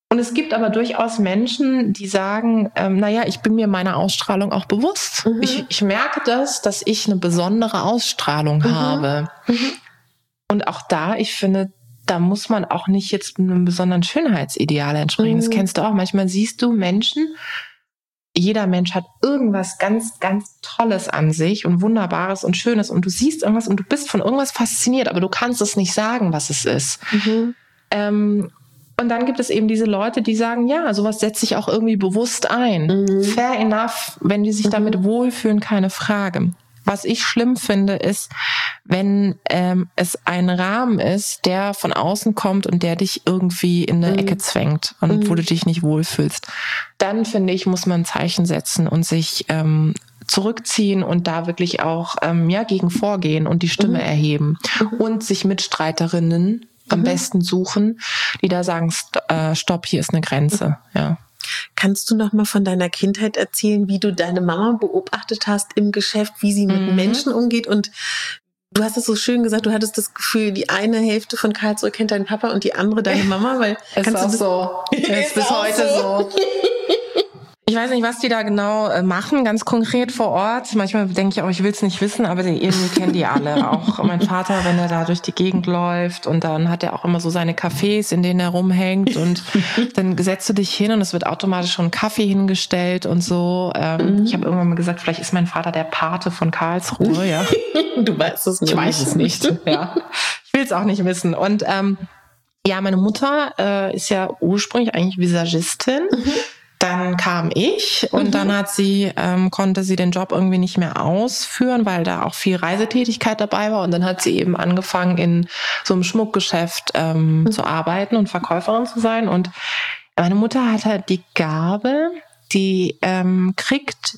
Und es gibt aber durchaus Menschen, die sagen, ähm, naja, ich bin mir meiner Ausstrahlung auch bewusst. Mhm. Ich, ich merke das, dass ich eine besondere Ausstrahlung mhm. habe. Mhm. Und auch da, ich finde, da muss man auch nicht jetzt einem besonderen Schönheitsideal entsprechen. Mhm. Das kennst du auch. Manchmal siehst du Menschen, jeder Mensch hat irgendwas ganz, ganz Tolles an sich und Wunderbares und Schönes. Und du siehst irgendwas und du bist von irgendwas fasziniert, aber du kannst es nicht sagen, was es ist. Mhm. Ähm, Und dann gibt es eben diese Leute, die sagen, ja, sowas setzt sich auch irgendwie bewusst ein. Mhm. Fair enough, wenn die sich mhm. damit wohlfühlen, keine Frage. Was ich schlimm finde, ist, wenn ähm, es ein Rahmen ist, der von außen kommt und der dich irgendwie in eine mhm. Ecke zwängt und mhm. wo du dich nicht wohlfühlst. Dann, finde ich, muss man ein Zeichen setzen und sich ähm, zurückziehen und da wirklich auch ähm, ja, gegen vorgehen und die Stimme mhm. erheben mhm. und sich Mitstreiterinnen am mhm. besten suchen, die da sagen, st- äh, stopp, hier ist eine Grenze. Ja. Kannst du noch mal von deiner Kindheit erzählen, wie du deine Mama beobachtet hast im Geschäft, wie sie mit mhm. Menschen umgeht? Und du hast es so schön gesagt, du hattest das Gefühl, die eine Hälfte von Karlsruhe kennt deinen Papa und die andere deine Mama. Weil ist kannst auch du das so. Ist bis heute so. so. Ich weiß nicht, was die da genau machen, ganz konkret vor Ort. Manchmal denke ich auch, ich will es nicht wissen, aber irgendwie kennen die alle. Auch mein Vater, wenn er da durch die Gegend läuft und dann hat er auch immer so seine Cafés, in denen er rumhängt und dann setzt du dich hin und es wird automatisch schon Kaffee hingestellt und so. Ähm, mhm. Ich habe irgendwann mal gesagt, vielleicht ist mein Vater der Pate von Karlsruhe. Ja. Du weißt es nicht. Ich weiß es nicht. Ja. Ich will es auch nicht wissen. Und ähm, ja, meine Mutter äh, ist ja ursprünglich eigentlich Visagistin. Mhm. Dann kam ich und mhm. dann hat sie, ähm, konnte sie den Job irgendwie nicht mehr ausführen, weil da auch viel Reisetätigkeit dabei war. Und dann hat sie eben angefangen, in so einem Schmuckgeschäft ähm, mhm. zu arbeiten und Verkäuferin zu sein. Und meine Mutter hat halt die Gabe, die ähm, kriegt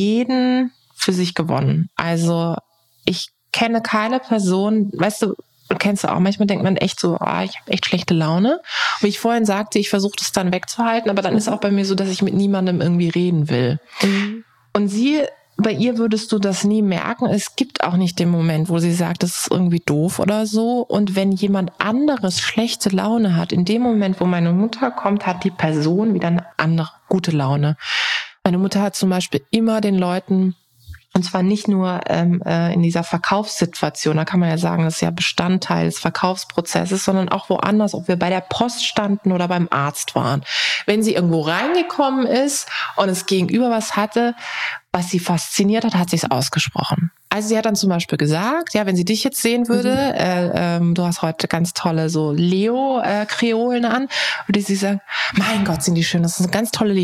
jeden für sich gewonnen. Also ich kenne keine Person, weißt du, kennst du auch, manchmal denkt man echt so, ah, ich habe echt schlechte Laune. Wie ich vorhin sagte, ich versuche das dann wegzuhalten, aber dann mhm. ist auch bei mir so, dass ich mit niemandem irgendwie reden will. Mhm. Und sie, bei ihr würdest du das nie merken. Es gibt auch nicht den Moment, wo sie sagt, das ist irgendwie doof oder so. Und wenn jemand anderes schlechte Laune hat, in dem Moment, wo meine Mutter kommt, hat die Person wieder eine andere gute Laune. Meine Mutter hat zum Beispiel immer den Leuten, und zwar nicht nur ähm, äh, in dieser Verkaufssituation, da kann man ja sagen, das ist ja Bestandteil des Verkaufsprozesses, sondern auch woanders, ob wir bei der Post standen oder beim Arzt waren. Wenn sie irgendwo reingekommen ist und es gegenüber was hatte, was sie fasziniert hat, hat sie es ausgesprochen. Also sie hat dann zum Beispiel gesagt, ja, wenn sie dich jetzt sehen würde, mhm. äh, ähm, du hast heute ganz tolle so Leo-Kreolen äh, an, würde sie sagen, mein Gott, sind die schön, das sind ganz tolle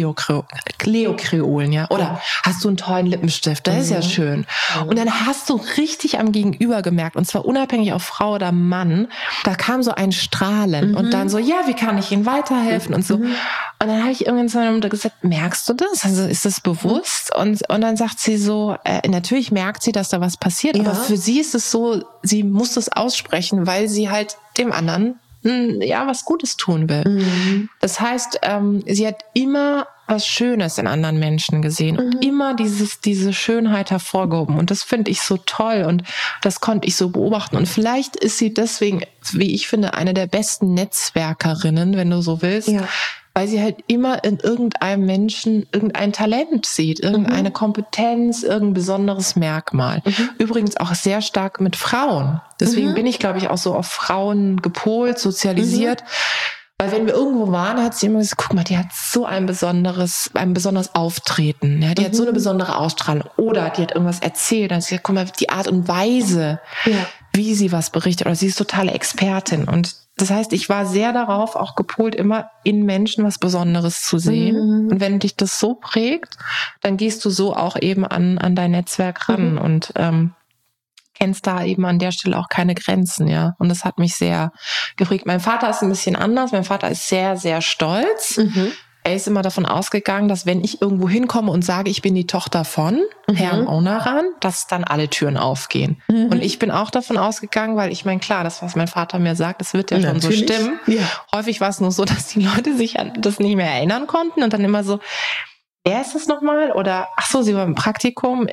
Leo-Kreolen, ja. Oder hast du einen tollen Lippenstift, das mhm. ist ja schön. Mhm. Und dann hast du richtig am Gegenüber gemerkt, und zwar unabhängig auf Frau oder Mann, da kam so ein Strahlen mhm. und dann so, ja, wie kann ich Ihnen weiterhelfen und so. Mhm. Und dann habe ich irgendwann zu meiner Mutter gesagt, merkst du das? Also ist das bewusst? Und, und dann sagt sie so, äh, natürlich merkt sie, dass da was passiert, ja. aber für sie ist es so, sie muss das aussprechen, weil sie halt dem anderen mh, ja was Gutes tun will. Mhm. Das heißt, ähm, sie hat immer was Schönes in anderen Menschen gesehen mhm. und immer dieses diese Schönheit hervorgehoben. Und das finde ich so toll und das konnte ich so beobachten. Und vielleicht ist sie deswegen, wie ich finde, eine der besten Netzwerkerinnen, wenn du so willst, ja. weil sie halt immer in irgendeinem Menschen irgendein Talent sieht, irgendeine mhm. Kompetenz, irgendein besonderes Merkmal. Mhm. Übrigens auch sehr stark mit Frauen. Deswegen mhm. bin ich, glaube ich, auch so auf Frauen gepolt, sozialisiert. Mhm. Weil wenn wir irgendwo waren, hat sie immer gesagt, guck mal, die hat so ein besonderes, ein besonderes Auftreten. Ja, die mhm. hat so eine besondere Ausstrahlung. Oder die hat irgendwas erzählt. Dann hat sie gesagt, guck mal, die Art und Weise, ja. wie sie was berichtet. Oder sie ist totale Expertin. Und das heißt, ich war sehr darauf auch gepolt, immer in Menschen was Besonderes zu sehen. Mhm. Und wenn dich das so prägt, dann gehst du so auch eben an, an dein Netzwerk ran mhm. und ähm, kennst da eben an der Stelle auch keine Grenzen, ja. Und das hat mich sehr geprägt. Mein Vater ist ein bisschen anders. Mein Vater ist sehr, sehr stolz. Mhm. Er ist immer davon ausgegangen, dass wenn ich irgendwo hinkomme und sage, ich bin die Tochter von mhm. Herrn Onaran, dass dann alle Türen aufgehen. Mhm. Und ich bin auch davon ausgegangen, weil ich meine, klar, das, was mein Vater mir sagt, das wird ja schon Natürlich. so stimmen. Ja. Häufig war es nur so, dass die Leute sich an das nicht mehr erinnern konnten und dann immer so, wer ist es nochmal? Oder, ach so, sie war im Praktikum.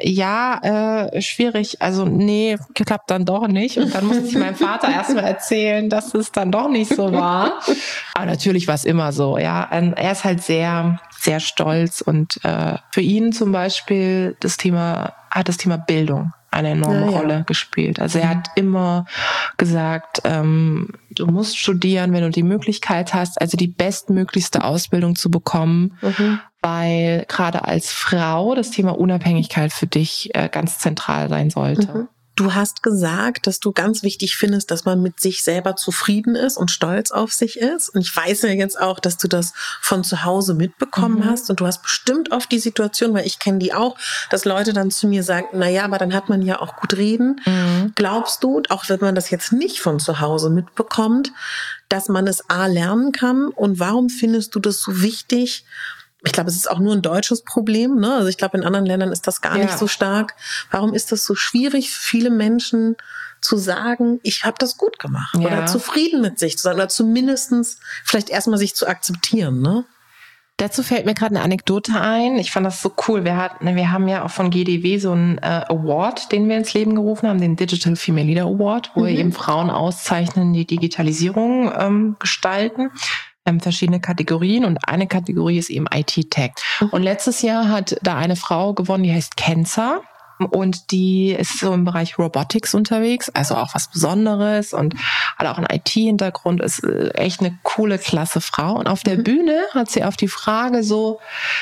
Ja, äh, schwierig. Also, nee, klappt dann doch nicht. Und dann musste ich meinem Vater erstmal erzählen, dass es dann doch nicht so war. Aber natürlich war es immer so, ja. Er ist halt sehr, sehr stolz. Und äh, für ihn zum Beispiel das Thema, hat das Thema Bildung eine enorme ja, ja. Rolle gespielt. Also er hat immer gesagt, ähm, du musst studieren, wenn du die Möglichkeit hast, also die bestmöglichste Ausbildung zu bekommen, mhm. weil gerade als Frau das Thema Unabhängigkeit für dich äh, ganz zentral sein sollte. Mhm. Du hast gesagt, dass du ganz wichtig findest, dass man mit sich selber zufrieden ist und stolz auf sich ist. Und ich weiß ja jetzt auch, dass du das von zu Hause mitbekommen mhm. hast. Und du hast bestimmt oft die Situation, weil ich kenne die auch, dass Leute dann zu mir sagen, na ja, aber dann hat man ja auch gut reden. Mhm. Glaubst du, auch wenn man das jetzt nicht von zu Hause mitbekommt, dass man es A lernen kann? Und warum findest du das so wichtig? Ich glaube, es ist auch nur ein deutsches Problem, ne? Also ich glaube, in anderen Ländern ist das gar ja. nicht so stark. Warum ist das so schwierig für viele Menschen zu sagen, ich habe das gut gemacht ja. oder zufrieden mit sich zu sein oder zumindestens vielleicht erstmal sich zu akzeptieren, ne? Dazu fällt mir gerade eine Anekdote ein. Ich fand das so cool. Wir hatten, wir haben ja auch von G D W so einen äh, Award, den wir ins Leben gerufen haben, den Digital Female Leader Award, wo mhm. wir eben Frauen auszeichnen, die Digitalisierung ähm, gestalten. Wir haben verschiedene Kategorien und eine Kategorie ist eben I T-Tech. Und letztes Jahr hat da eine Frau gewonnen, die heißt Kenza. Und die ist so im Bereich Robotics unterwegs, also auch was Besonderes und hat auch einen I T-Hintergrund, ist echt eine coole, klasse Frau. Und auf der mhm. Bühne hat sie auf die Frage so,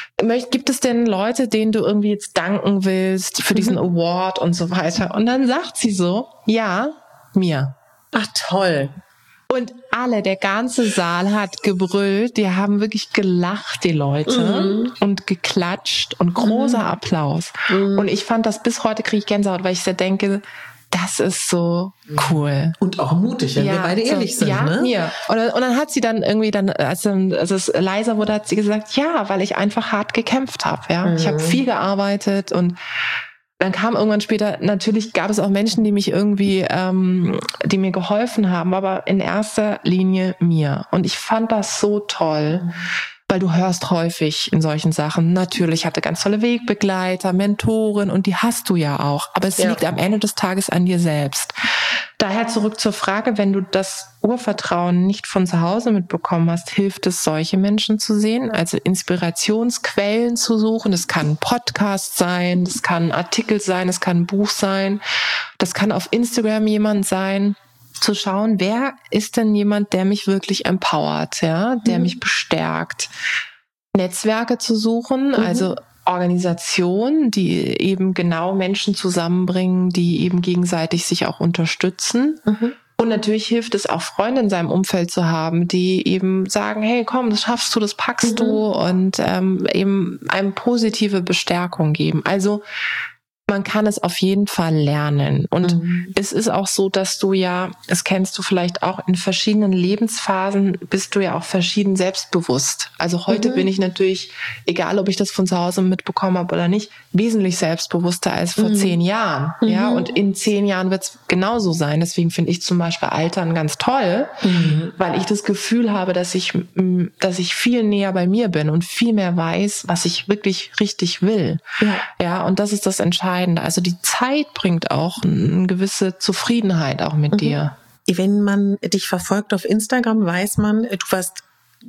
gibt es denn Leute, denen du irgendwie jetzt danken willst für diesen mhm. Award und so weiter? Und dann sagt sie so, ja, mir. Ach toll. Und alle, der ganze Saal hat gebrüllt, die haben wirklich gelacht, die Leute, mhm. und geklatscht und großer mhm. Applaus. Mhm. Und ich fand das, bis heute kriege ich Gänsehaut, weil ich sehr denke, das ist so cool. Und auch mutig, wenn ja, wir beide so, ehrlich sind, ja, ne? Ja, und, und dann hat sie dann irgendwie, dann, als, als es leiser wurde, hat sie gesagt, ja, weil ich einfach hart gekämpft habe. Ja, mhm. Ich habe viel gearbeitet und dann kam irgendwann später, natürlich gab es auch Menschen, die mich irgendwie, ähm, die mir geholfen haben, aber in erster Linie mir. Und ich fand das so toll, mhm. weil du hörst häufig in solchen Sachen, natürlich hatte ganz tolle Wegbegleiter, Mentoren und die hast du ja auch. Aber es ja. liegt am Ende des Tages an dir selbst. Daher zurück zur Frage, wenn du das Urvertrauen nicht von zu Hause mitbekommen hast, hilft es, solche Menschen zu sehen, also Inspirationsquellen zu suchen. Das kann ein Podcast sein, das kann ein Artikel sein, das kann ein Buch sein, das kann auf Instagram jemand sein. Zu schauen, wer ist denn jemand, der mich wirklich empowert, ja, der mhm. mich bestärkt. Netzwerke zu suchen, mhm. also Organisationen, die eben genau Menschen zusammenbringen, die eben gegenseitig sich auch unterstützen. Mhm. Und natürlich hilft es auch, Freunde in seinem Umfeld zu haben, die eben sagen, hey, komm, das schaffst du, das packst mhm. du und ähm, eben einem positive Bestärkung geben. Also man kann es auf jeden Fall lernen. Und mhm. es ist auch so, dass du ja, das kennst du vielleicht auch, in verschiedenen Lebensphasen bist du ja auch verschieden selbstbewusst. Also heute mhm. bin ich natürlich, egal ob ich das von zu Hause mitbekommen habe oder nicht, wesentlich selbstbewusster als vor mhm. zehn Jahren. Mhm. Ja, und in zehn Jahren wird es genauso sein. Deswegen finde ich zum Beispiel Altern ganz toll, mhm. weil ich das Gefühl habe, dass ich, dass ich viel näher bei mir bin und viel mehr weiß, was ich wirklich richtig will. Ja, ja, und das ist das Entscheidende. Also die Zeit bringt auch eine gewisse Zufriedenheit auch mit mhm. dir. Wenn man dich verfolgt auf Instagram, weiß man, du warst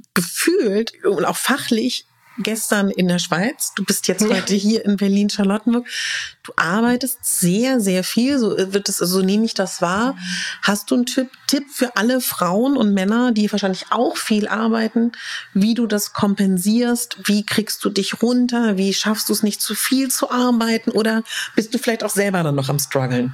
gefühlt und auch fachlich gestern in der Schweiz. Du bist jetzt ja. heute hier in Berlin-Charlottenburg. Du arbeitest sehr, sehr viel. So wird es, so nehme ich das wahr. Hast du einen Tipp, Tipp für alle Frauen und Männer, die wahrscheinlich auch viel arbeiten, wie du das kompensierst? Wie kriegst du dich runter? Wie schaffst du es nicht zu viel zu arbeiten? Oder bist du vielleicht auch selber dann noch am Struggeln?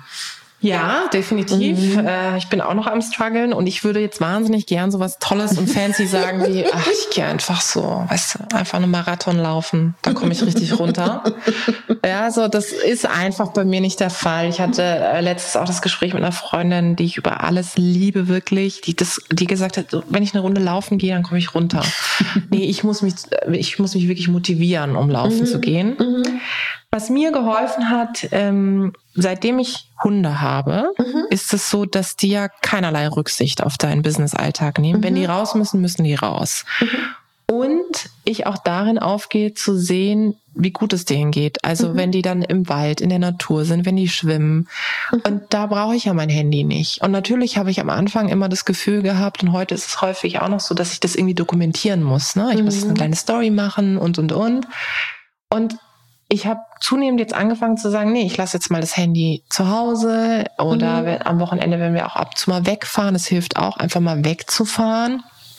Ja, definitiv. Mhm. Äh, ich bin auch noch am Struggeln und ich würde jetzt wahnsinnig gern so was Tolles und fancy sagen wie, ach, ich gehe einfach so, weißt du, einfach einen Marathon laufen, da komme ich richtig runter. Ja, so, das ist einfach bei mir nicht der Fall. Ich hatte äh, letztens auch das Gespräch mit einer Freundin, die ich über alles liebe, wirklich, die das, die gesagt hat, wenn ich eine Runde laufen gehe, dann komme ich runter. Nee, ich muss mich, ich muss mich wirklich motivieren, um laufen mhm. zu gehen. Mhm. Was mir geholfen hat, ähm, seitdem ich Hunde habe, mhm. ist es so, dass die ja keinerlei Rücksicht auf deinen Business-Alltag nehmen. Mhm. Wenn die raus müssen, müssen die raus. Mhm. Und ich auch darin aufgehe, zu sehen, wie gut es denen geht. Also mhm. wenn die dann im Wald, in der Natur sind, wenn die schwimmen. Mhm. Und da brauche ich ja mein Handy nicht. Und natürlich habe ich am Anfang immer das Gefühl gehabt, und heute ist es häufig auch noch so, dass ich das irgendwie dokumentieren muss. Ne? Ich mhm. muss eine kleine Story machen und, und, und. Und ich habe zunehmend jetzt angefangen zu sagen, nee, ich lasse jetzt mal das Handy zu Hause oder mhm. am Wochenende, wenn wir auch ab und zu mal wegfahren. Es hilft auch, einfach mal wegzufahren.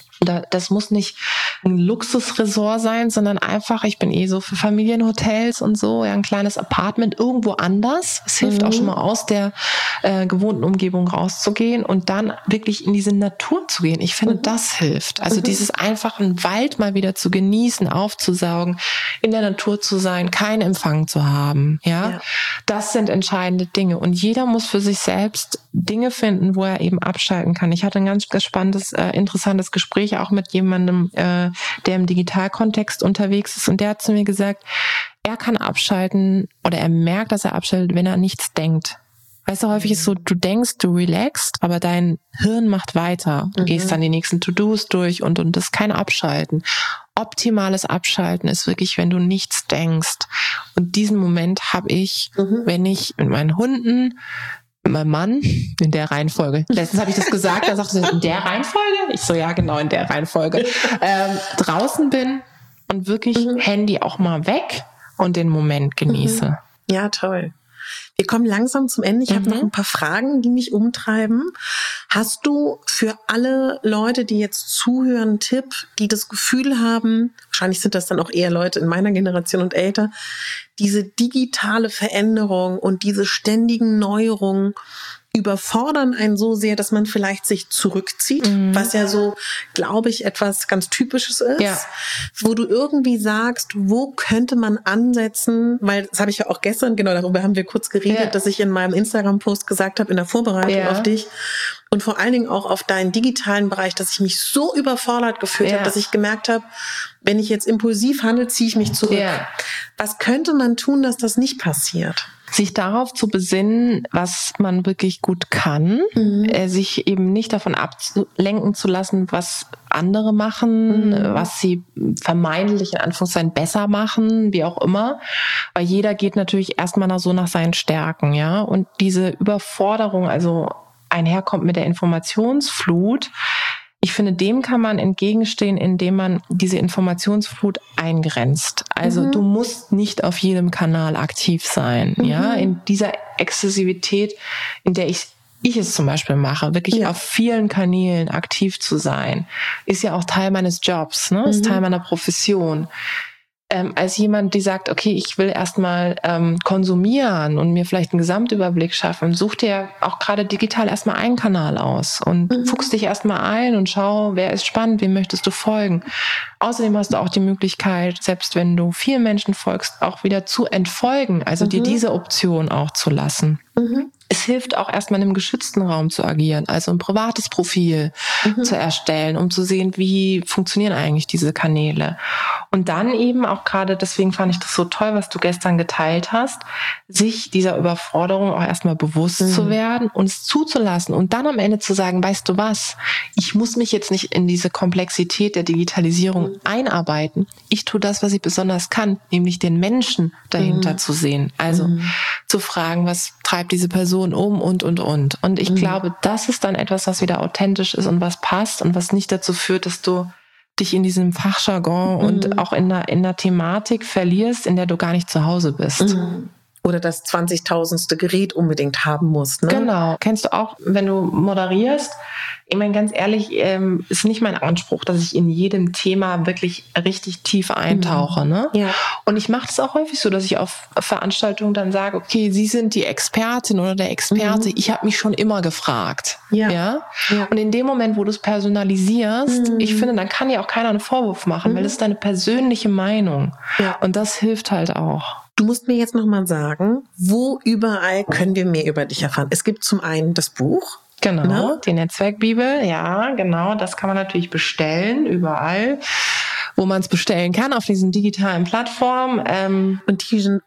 Das muss nicht ein Luxusresort sein, sondern einfach, ich bin eh so für Familienhotels und so, ja, ein kleines Apartment irgendwo anders. Es hilft mhm. auch schon mal aus der äh, gewohnten Umgebung rauszugehen und dann wirklich in diese Natur zu gehen. Ich finde, mhm. das hilft. Also mhm. dieses einfach einen Wald mal wieder zu genießen, aufzusaugen, in der Natur zu sein, keinen Empfang zu haben. Ja, ja. Das sind entscheidende Dinge. Und jeder muss für sich selbst Dinge finden, wo er eben abschalten kann. Ich hatte ein ganz spannendes, äh, interessantes Gespräch auch mit jemandem, äh, der im Digitalkontext unterwegs ist, und der hat zu mir gesagt, er kann abschalten oder er merkt, dass er abschaltet, wenn er nichts denkt. Weißt du, häufig ist so, du denkst, du relaxst, aber dein Hirn macht weiter. Du mhm. gehst dann die nächsten To-Dos durch und, und das ist kein Abschalten. Optimales Abschalten ist wirklich, wenn du nichts denkst. Und diesen Moment habe ich, mhm. wenn ich mit meinen Hunden, mit meinem Mann, in der Reihenfolge. Letztens habe ich das gesagt, da sagte sie, in der Reihenfolge? Ich so, ja genau, in der Reihenfolge. Ähm, draußen bin und wirklich mhm. Handy auch mal weg und den Moment genieße. Mhm. Ja, toll. Wir kommen langsam zum Ende. Ich mhm. habe noch ein paar Fragen, die mich umtreiben. Hast du für alle Leute, die jetzt zuhören, einen Tipp, die das Gefühl haben, wahrscheinlich sind das dann auch eher Leute in meiner Generation und älter, diese digitale Veränderung und diese ständigen Neuerungen überfordern einen so sehr, dass man vielleicht sich zurückzieht, mhm. was ja so, glaube ich, etwas ganz Typisches ist, ja. wo du irgendwie sagst, wo könnte man ansetzen, weil das habe ich ja auch gestern, genau darüber haben wir kurz geredet, ja. dass ich in meinem Instagram-Post gesagt habe, in der Vorbereitung ja. auf dich und vor allen Dingen auch auf deinen digitalen Bereich, dass ich mich so überfordert gefühlt ja. habe, dass ich gemerkt habe, wenn ich jetzt impulsiv handle, ziehe ich mich zurück. Ja. Was könnte man tun, dass das nicht passiert? Sich darauf zu besinnen, was man wirklich gut kann, mhm. äh, sich eben nicht davon ablenken zu lassen, was andere machen, mhm. was sie vermeintlich in Anführungszeichen besser machen, wie auch immer. Weil jeder geht natürlich erstmal nach so nach seinen Stärken, ja. Und diese Überforderung, also einherkommt mit der Informationsflut, ich finde, dem kann man entgegenstehen, indem man diese Informationsflut eingrenzt. Also mhm. du musst nicht auf jedem Kanal aktiv sein. Mhm. Ja, in dieser Exzessivität, in der ich ich es zum Beispiel mache, wirklich ja. auf vielen Kanälen aktiv zu sein, ist ja auch Teil meines Jobs, ne? Ist mhm. Teil meiner Profession. Ähm, als jemand, die sagt, okay, ich will erstmal ähm, konsumieren und mir vielleicht einen Gesamtüberblick schaffen, such dir auch gerade digital erstmal einen Kanal aus und mhm. fuchst dich erstmal ein und schau, wer ist spannend, wem möchtest du folgen. Außerdem hast du auch die Möglichkeit, selbst wenn du vielen Menschen folgst, auch wieder zu entfolgen, also mhm. dir diese Option auch zu lassen. Mhm. Es hilft auch erstmal in einem geschützten Raum zu agieren, also ein privates Profil mhm. zu erstellen, um zu sehen, wie funktionieren eigentlich diese Kanäle. Und dann eben auch gerade, deswegen fand ich das so toll, was du gestern geteilt hast, sich dieser Überforderung auch erstmal bewusst mhm. zu werden und es zuzulassen und dann am Ende zu sagen, weißt du was, ich muss mich jetzt nicht in diese Komplexität der Digitalisierung mhm. einarbeiten. Ich tue das, was ich besonders kann, nämlich den Menschen dahinter mhm. zu sehen. Also mhm. zu fragen, was treibt diese Person um und, und, und. Und ich mhm. glaube, das ist dann etwas, was wieder authentisch ist und was passt und was nicht dazu führt, dass du dich in diesem Fachjargon mhm. und auch in der, in der Thematik verlierst, in der du gar nicht zu Hause bist. Mhm. Oder das zwanzigtausendste Gerät unbedingt haben musst. Ne? Genau. Kennst du auch, wenn du moderierst? Ich meine, ganz ehrlich, ähm, ist nicht mein Anspruch, dass ich in jedem Thema wirklich richtig tief eintauche. Mhm. Ne? Ja. Und ich mache das auch häufig so, dass ich auf Veranstaltungen dann sage, okay, Sie sind die Expertin oder der Experte. Mhm. Ich habe mich schon immer gefragt. Ja. Ja? Ja. Und in dem Moment, wo du es personalisierst, mhm. ich finde, dann kann dir auch keiner einen Vorwurf machen, mhm. weil das ist deine persönliche Meinung. Ja. Und das hilft halt auch. Du musst mir jetzt nochmal sagen, wo überall können wir mehr über dich erfahren? Es gibt zum einen das Buch. Genau, ne? Die Netzwerkbibel, ja, genau. Das kann man natürlich bestellen, überall, wo man es bestellen kann, auf diesen digitalen Plattformen. Ähm, Und diesen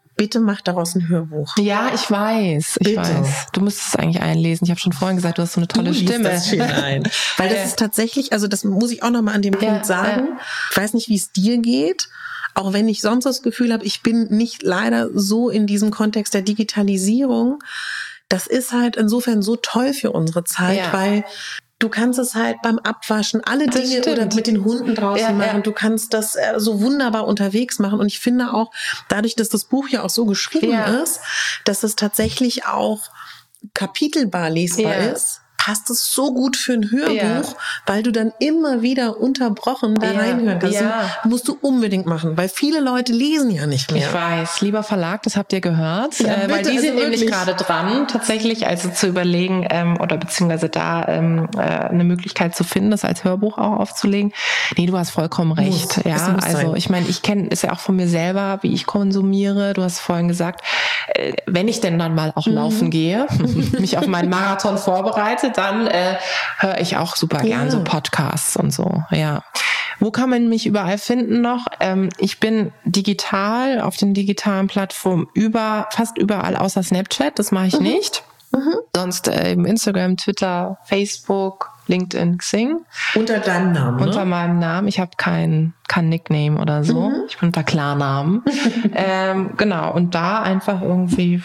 bitte mach daraus ein Hörbuch. Ja, ich weiß, ich Bitte. weiß. Du müsstest es eigentlich einlesen. Ich habe schon vorhin gesagt, du hast so eine tolle du liest Stimme. Das schön ein. Weil das ist tatsächlich, also das muss ich auch nochmal an dem Ja, Punkt sagen. ja. Ich weiß nicht, wie es dir geht. Auch wenn ich sonst das Gefühl habe, ich bin nicht leider so in diesem Kontext der Digitalisierung. Das ist halt insofern so toll für unsere Zeit, Ja. weil du kannst es halt beim Abwaschen, alle Das Dinge stimmt. oder mit den Hunden draußen Ja, machen. ja. Du kannst das äh, so wunderbar unterwegs machen. Und ich finde auch, dadurch, dass das Buch ja auch so geschrieben Ja. ist, dass es tatsächlich auch kapitelbar lesbar Ja. ist, passt es so gut für ein Hörbuch, Ja. weil du dann immer wieder unterbrochen da Ja. reinhören kannst. Ja. Das musst du unbedingt machen, weil viele Leute lesen ja nicht mehr. Ich weiß, lieber Verlag, das habt ihr gehört, Ja, äh, weil bitte, die also sind nämlich wirklich. gerade dran, tatsächlich also zu überlegen ähm, oder beziehungsweise da ähm, äh, eine Möglichkeit zu finden, das als Hörbuch auch aufzulegen. Nee, du hast vollkommen recht. Muss. Ja, Es muss also sein. ich meine, ich kenne es ja auch von mir selber, wie ich konsumiere. Du hast vorhin gesagt, äh, wenn ich denn dann mal auch Mhm. laufen gehe, mich auf meinen Marathon vorbereite, dann äh, höre ich auch super gern Ja. so Podcasts und so. Ja. Wo kann man mich überall finden noch? Ähm, ich bin digital auf den digitalen Plattformen über fast überall außer Snapchat. Das mache ich nicht. Sonst äh, eben Instagram, Twitter, Facebook, LinkedIn, Xing. Unter deinem Namen, ne? Unter meinem Namen. Ich habe kein, kein Nickname oder so. Ich bin unter Klarnamen. ähm, genau. Und da einfach irgendwie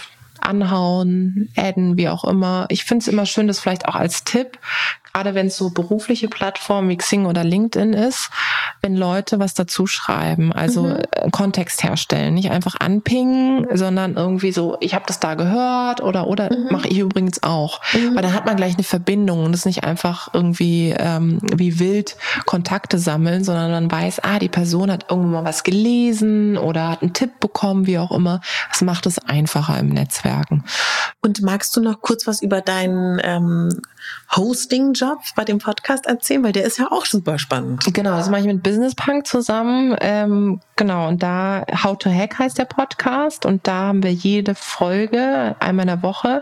anhauen, adden, wie auch immer. Ich finde es immer schön, das vielleicht auch als Tipp, gerade wenn es so berufliche Plattformen wie Xing oder LinkedIn ist, wenn Leute was dazu schreiben, also Mhm. äh, Kontext herstellen, nicht einfach anpingen, sondern irgendwie so, ich habe das da gehört oder oder Mhm. mache ich übrigens auch. Weil dann hat man gleich eine Verbindung und es ist nicht einfach irgendwie ähm, wie wild Kontakte sammeln, sondern man weiß, ah, die Person hat irgendwo mal was gelesen oder hat einen Tipp bekommen, wie auch immer. Das macht es einfacher im Netzwerken. Und magst du noch kurz was über deinen ähm, Hosting-Job bei dem Podcast erzählen? Weil der ist ja auch super spannend. Genau, das mache ich mit Business Punk zusammen. Ähm, genau, und da How to Hack heißt der Podcast und da haben wir jede Folge, einmal in der Woche,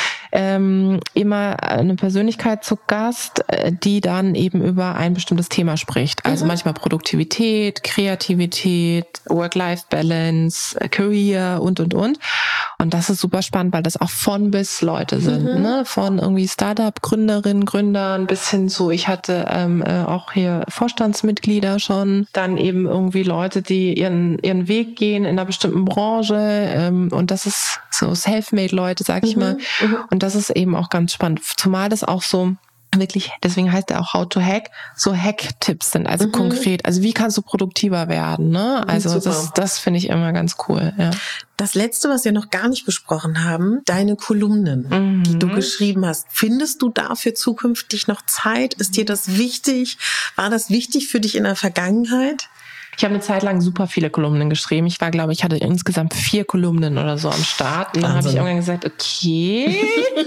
ähm, immer eine Persönlichkeit zu Gast, äh, die dann eben über ein bestimmtes Thema spricht. Also manchmal Produktivität, Kreativität, Work-Life-Balance, äh, Career und, und, und. Und das ist super spannend, weil das auch von bis Leute sind, ne? Von irgendwie Startup-Gründerinnen, Gründern bis hin zu, ich hatte ähm, äh, auch hier Vorstandsmitglieder schon, dann eben irgendwie Leute, die ihren ihren Weg gehen in einer bestimmten Branche ähm, und das ist so Selfmade-Leute, sag ich mal. Und das ist eben auch ganz spannend, zumal das auch so wirklich, deswegen heißt er auch How to Hack, so Hack-Tipps sind, also konkret, also wie kannst du produktiver werden, ne? Also Super. das, das finde ich immer ganz cool, ja. Das Letzte, was wir noch gar nicht besprochen haben, deine Kolumnen, die du geschrieben hast. Findest du dafür zukünftig noch Zeit? Ist dir das wichtig? War das wichtig für dich in der Vergangenheit? Ich habe eine Zeit lang super viele Kolumnen geschrieben. Ich war, glaube ich, hatte insgesamt vier Kolumnen oder so am Start. Und dann habe ich Wahnsinn. irgendwann gesagt, okay,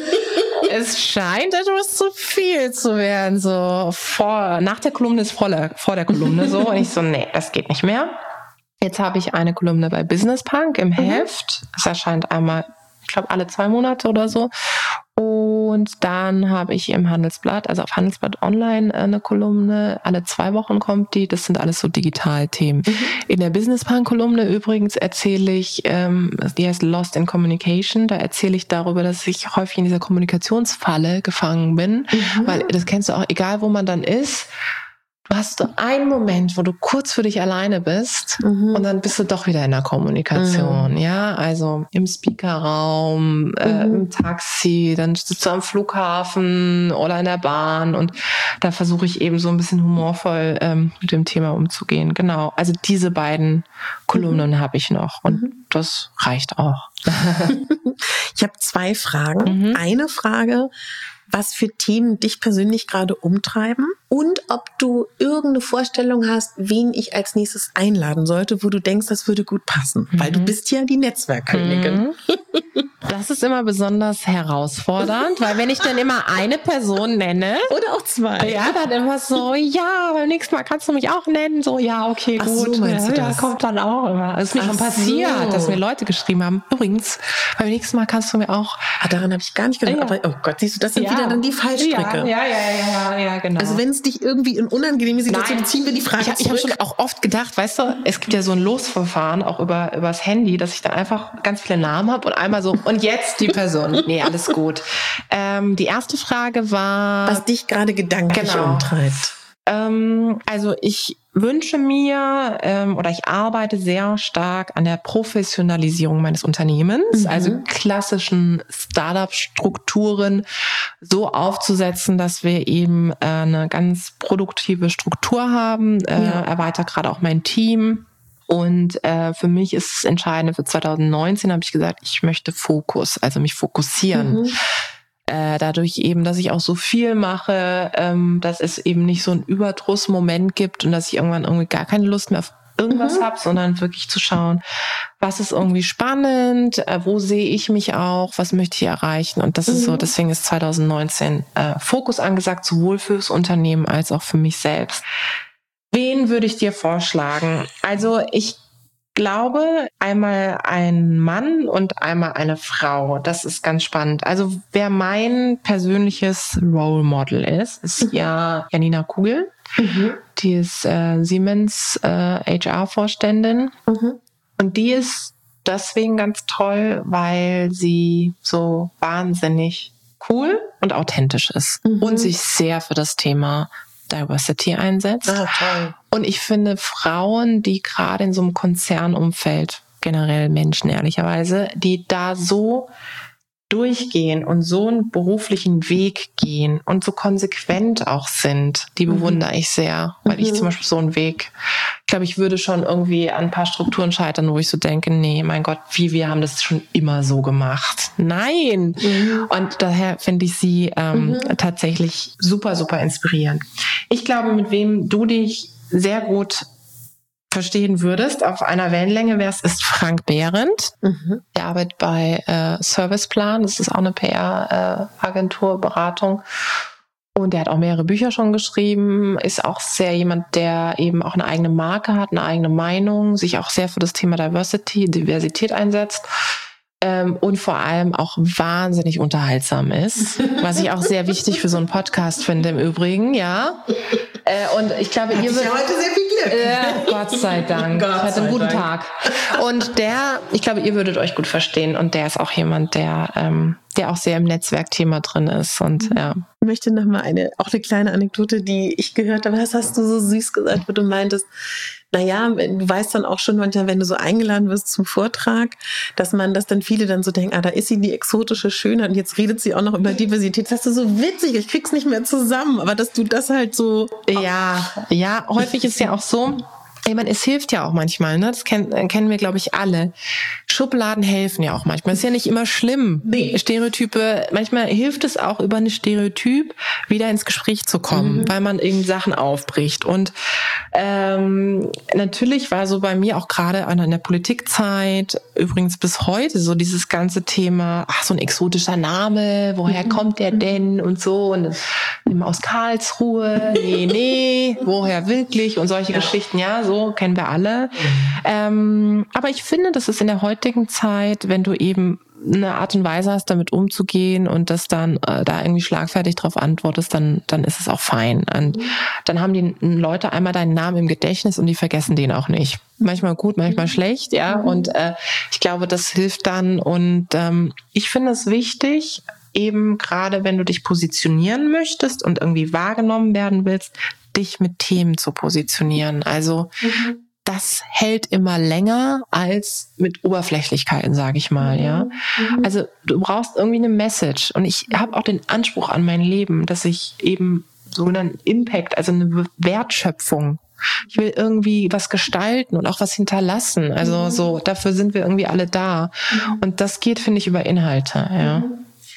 es scheint etwas zu viel zu werden. So vor, nach der Kolumne ist vor der, vor der Kolumne so. Und ich so, nee, das geht nicht mehr. Jetzt habe ich eine Kolumne bei Business Punk im Heft. Es erscheint einmal, ich glaube, alle zwei Monate oder so. Und dann habe ich im Handelsblatt, also auf Handelsblatt Online eine Kolumne. Alle zwei Wochen kommt die. Das sind alles so Digitalthemen. Mhm. In der Business Punk Kolumne übrigens erzähle ich, ähm, die heißt Lost in Communication. Da erzähle ich darüber, dass ich häufig in dieser Kommunikationsfalle gefangen bin. Mhm. Weil das kennst du auch, egal wo man dann ist. Du hast so einen Moment, wo du kurz für dich alleine bist mhm. und dann bist du doch wieder in der Kommunikation, mhm. ja, also im Speakerraum, äh, mhm. im Taxi, dann sitzt du am Flughafen oder in der Bahn und da versuche ich eben so ein bisschen humorvoll ähm, mit dem Thema umzugehen. Genau, also diese beiden Kolumnen mhm. habe ich noch und mhm. das reicht auch. Ich habe zwei Fragen. Mhm. Eine Frage, was für Themen dich persönlich gerade umtreiben und ob du irgendeine Vorstellung hast, wen ich als nächstes einladen sollte, wo du denkst, das würde gut passen, mhm. weil du bist ja die Netzwerkkönigin. Mhm. Das ist immer besonders herausfordernd, weil wenn ich dann immer eine Person nenne. Oder auch zwei. Ja, dann immer so, ja, beim nächsten Mal kannst du mich auch nennen. So, ja, okay, Ach gut. so, meinst ja, du ja, das? kommt dann auch immer. Es ist mir Ach schon passiert, so. dass mir Leute geschrieben haben, übrigens, beim nächsten Mal kannst du mir auch. Ah, daran habe ich gar nicht gedacht. Ja. Aber, oh Gott, siehst du, das sind Ja. wieder dann die Fallstricke. Ja, ja, ja, ja, ja, genau. Also wenn es dich irgendwie in unangenehme Situationen, ziehen wir die Frage ich, ich habe zurück. schon auch oft gedacht, weißt du, es gibt ja so ein Losverfahren auch über übers Handy, dass ich dann einfach ganz viele Namen habe und einmal so, und jetzt die Person. Nee, alles gut. Ähm, die erste Frage war... Was dich gerade gedanklich Genau. umtreibt. Ähm, also ich wünsche mir ähm, oder ich arbeite sehr stark an der Professionalisierung meines Unternehmens, Mhm. also klassischen Startup-Strukturen so aufzusetzen, dass wir eben äh, eine ganz produktive Struktur haben. Äh, Ja. Erweitere gerade auch mein Team. Und äh, für mich ist es entscheidend, für zwanzig neunzehn habe ich gesagt, ich möchte Fokus, also mich fokussieren. Mhm. Äh, dadurch eben, dass ich auch so viel mache, ähm, dass es eben nicht so einen Überdrussmoment gibt und dass ich irgendwann irgendwie gar keine Lust mehr auf irgendwas Mhm. habe, sondern wirklich zu schauen, was ist irgendwie spannend, äh, wo sehe ich mich auch, was möchte ich erreichen. Und das ist so, Mhm. deswegen ist zwanzig neunzehn äh, Fokus angesagt, sowohl fürs Unternehmen als auch für mich selbst. Wen würde ich dir vorschlagen? Also ich glaube, einmal ein Mann und einmal eine Frau. Das ist ganz spannend. Also wer mein persönliches Role Model ist, ist ja Janina Kugel. Mhm. Die ist äh, Siemens äh, H R-Vorständin. Mhm. Und die ist deswegen ganz toll, weil sie so wahnsinnig cool und authentisch ist. Mhm. Und sich sehr für das Thema Diversity einsetzt. Ah, toll. Und ich finde Frauen, die gerade in so einem Konzernumfeld, generell Menschen ehrlicherweise, die da so durchgehen und so einen beruflichen Weg gehen und so konsequent auch sind, die bewundere ich sehr. Weil Mhm. ich zum Beispiel so einen Weg, ich glaube, ich würde schon irgendwie an ein paar Strukturen scheitern, wo ich so denke, nee, mein Gott, wie wir haben das schon immer so gemacht. Nein! Mhm. Und daher finde ich sie ähm, Mhm. tatsächlich super, super inspirierend. Ich glaube, mit wem du dich sehr gut verstehen würdest, auf einer Wellenlänge wärst, ist Frank Behrendt. Mhm. Der arbeitet bei äh, Serviceplan, das ist auch eine P R-Agentur, Beratung. Und der hat auch mehrere Bücher schon geschrieben, ist auch sehr jemand, der eben auch eine eigene Marke hat, eine eigene Meinung, sich auch sehr für das Thema Diversity, Diversität einsetzt. Ähm, und vor allem auch wahnsinnig unterhaltsam ist, was ich auch sehr wichtig für so einen Podcast finde im Übrigen, ja. Äh, und ich glaube, ihr Ich würdet... ja heute sehr viel Glück. Äh, Gott sei Dank. Gott Ich hatte einen sei guten Dank. Tag. Und der, ich glaube, ihr würdet euch gut verstehen. Und der ist auch jemand, der, ähm, der auch sehr im Netzwerkthema drin ist. Und ja. Ich möchte noch mal eine, auch eine kleine Anekdote, die ich gehört habe. Das hast du so süß gesagt, wo du meintest, naja, du weißt dann auch schon manchmal, wenn du so eingeladen wirst zum Vortrag, dass man, dass dann viele dann so denken, ah, da ist sie die exotische Schönheit und jetzt redet sie auch noch über Diversität. Das ist so witzig, ich krieg's nicht mehr zusammen, aber dass du das halt so... Ja, ja, häufig ist ja auch so, ich meine, es hilft ja auch manchmal, ne? Das kennen, kennen wir, glaube ich, alle. Schubladen helfen ja auch manchmal. Ist ja nicht immer schlimm. Nee. Stereotype, manchmal hilft es auch, über ein Stereotyp wieder ins Gespräch zu kommen, mhm. weil man irgendwie Sachen aufbricht. Und ähm, natürlich war so bei mir auch gerade an der Politikzeit, übrigens bis heute, so dieses ganze Thema, ach, so ein exotischer Name, woher mhm. kommt der denn und so, und immer aus Karlsruhe, nee, nee, woher wirklich und solche ja. Geschichten, ja, so kennen wir alle. Mhm. Ähm, aber ich finde, das ist in der heutigen Zeit, wenn du eben eine Art und Weise hast, damit umzugehen und das dann äh, da irgendwie schlagfertig drauf antwortest, dann dann ist es auch fein. Und mhm. dann haben die Leute einmal deinen Namen im Gedächtnis und die vergessen den auch nicht. Manchmal gut, manchmal mhm. schlecht, ja. Mhm. Und äh, ich glaube, das hilft dann. Und ähm, ich finde es wichtig, eben gerade wenn du dich positionieren möchtest und irgendwie wahrgenommen werden willst, dich mit Themen zu positionieren. Also mhm. das hält immer länger als mit Oberflächlichkeiten, sage ich mal, ja. Mhm. Also du brauchst irgendwie eine Message. Und ich habe auch den Anspruch an mein Leben, dass ich eben so einen Impact, also eine Wertschöpfung, ich will irgendwie was gestalten und auch was hinterlassen. Also mhm. so, dafür sind wir irgendwie alle da. Mhm. Und das geht, finde ich, über Inhalte, ja.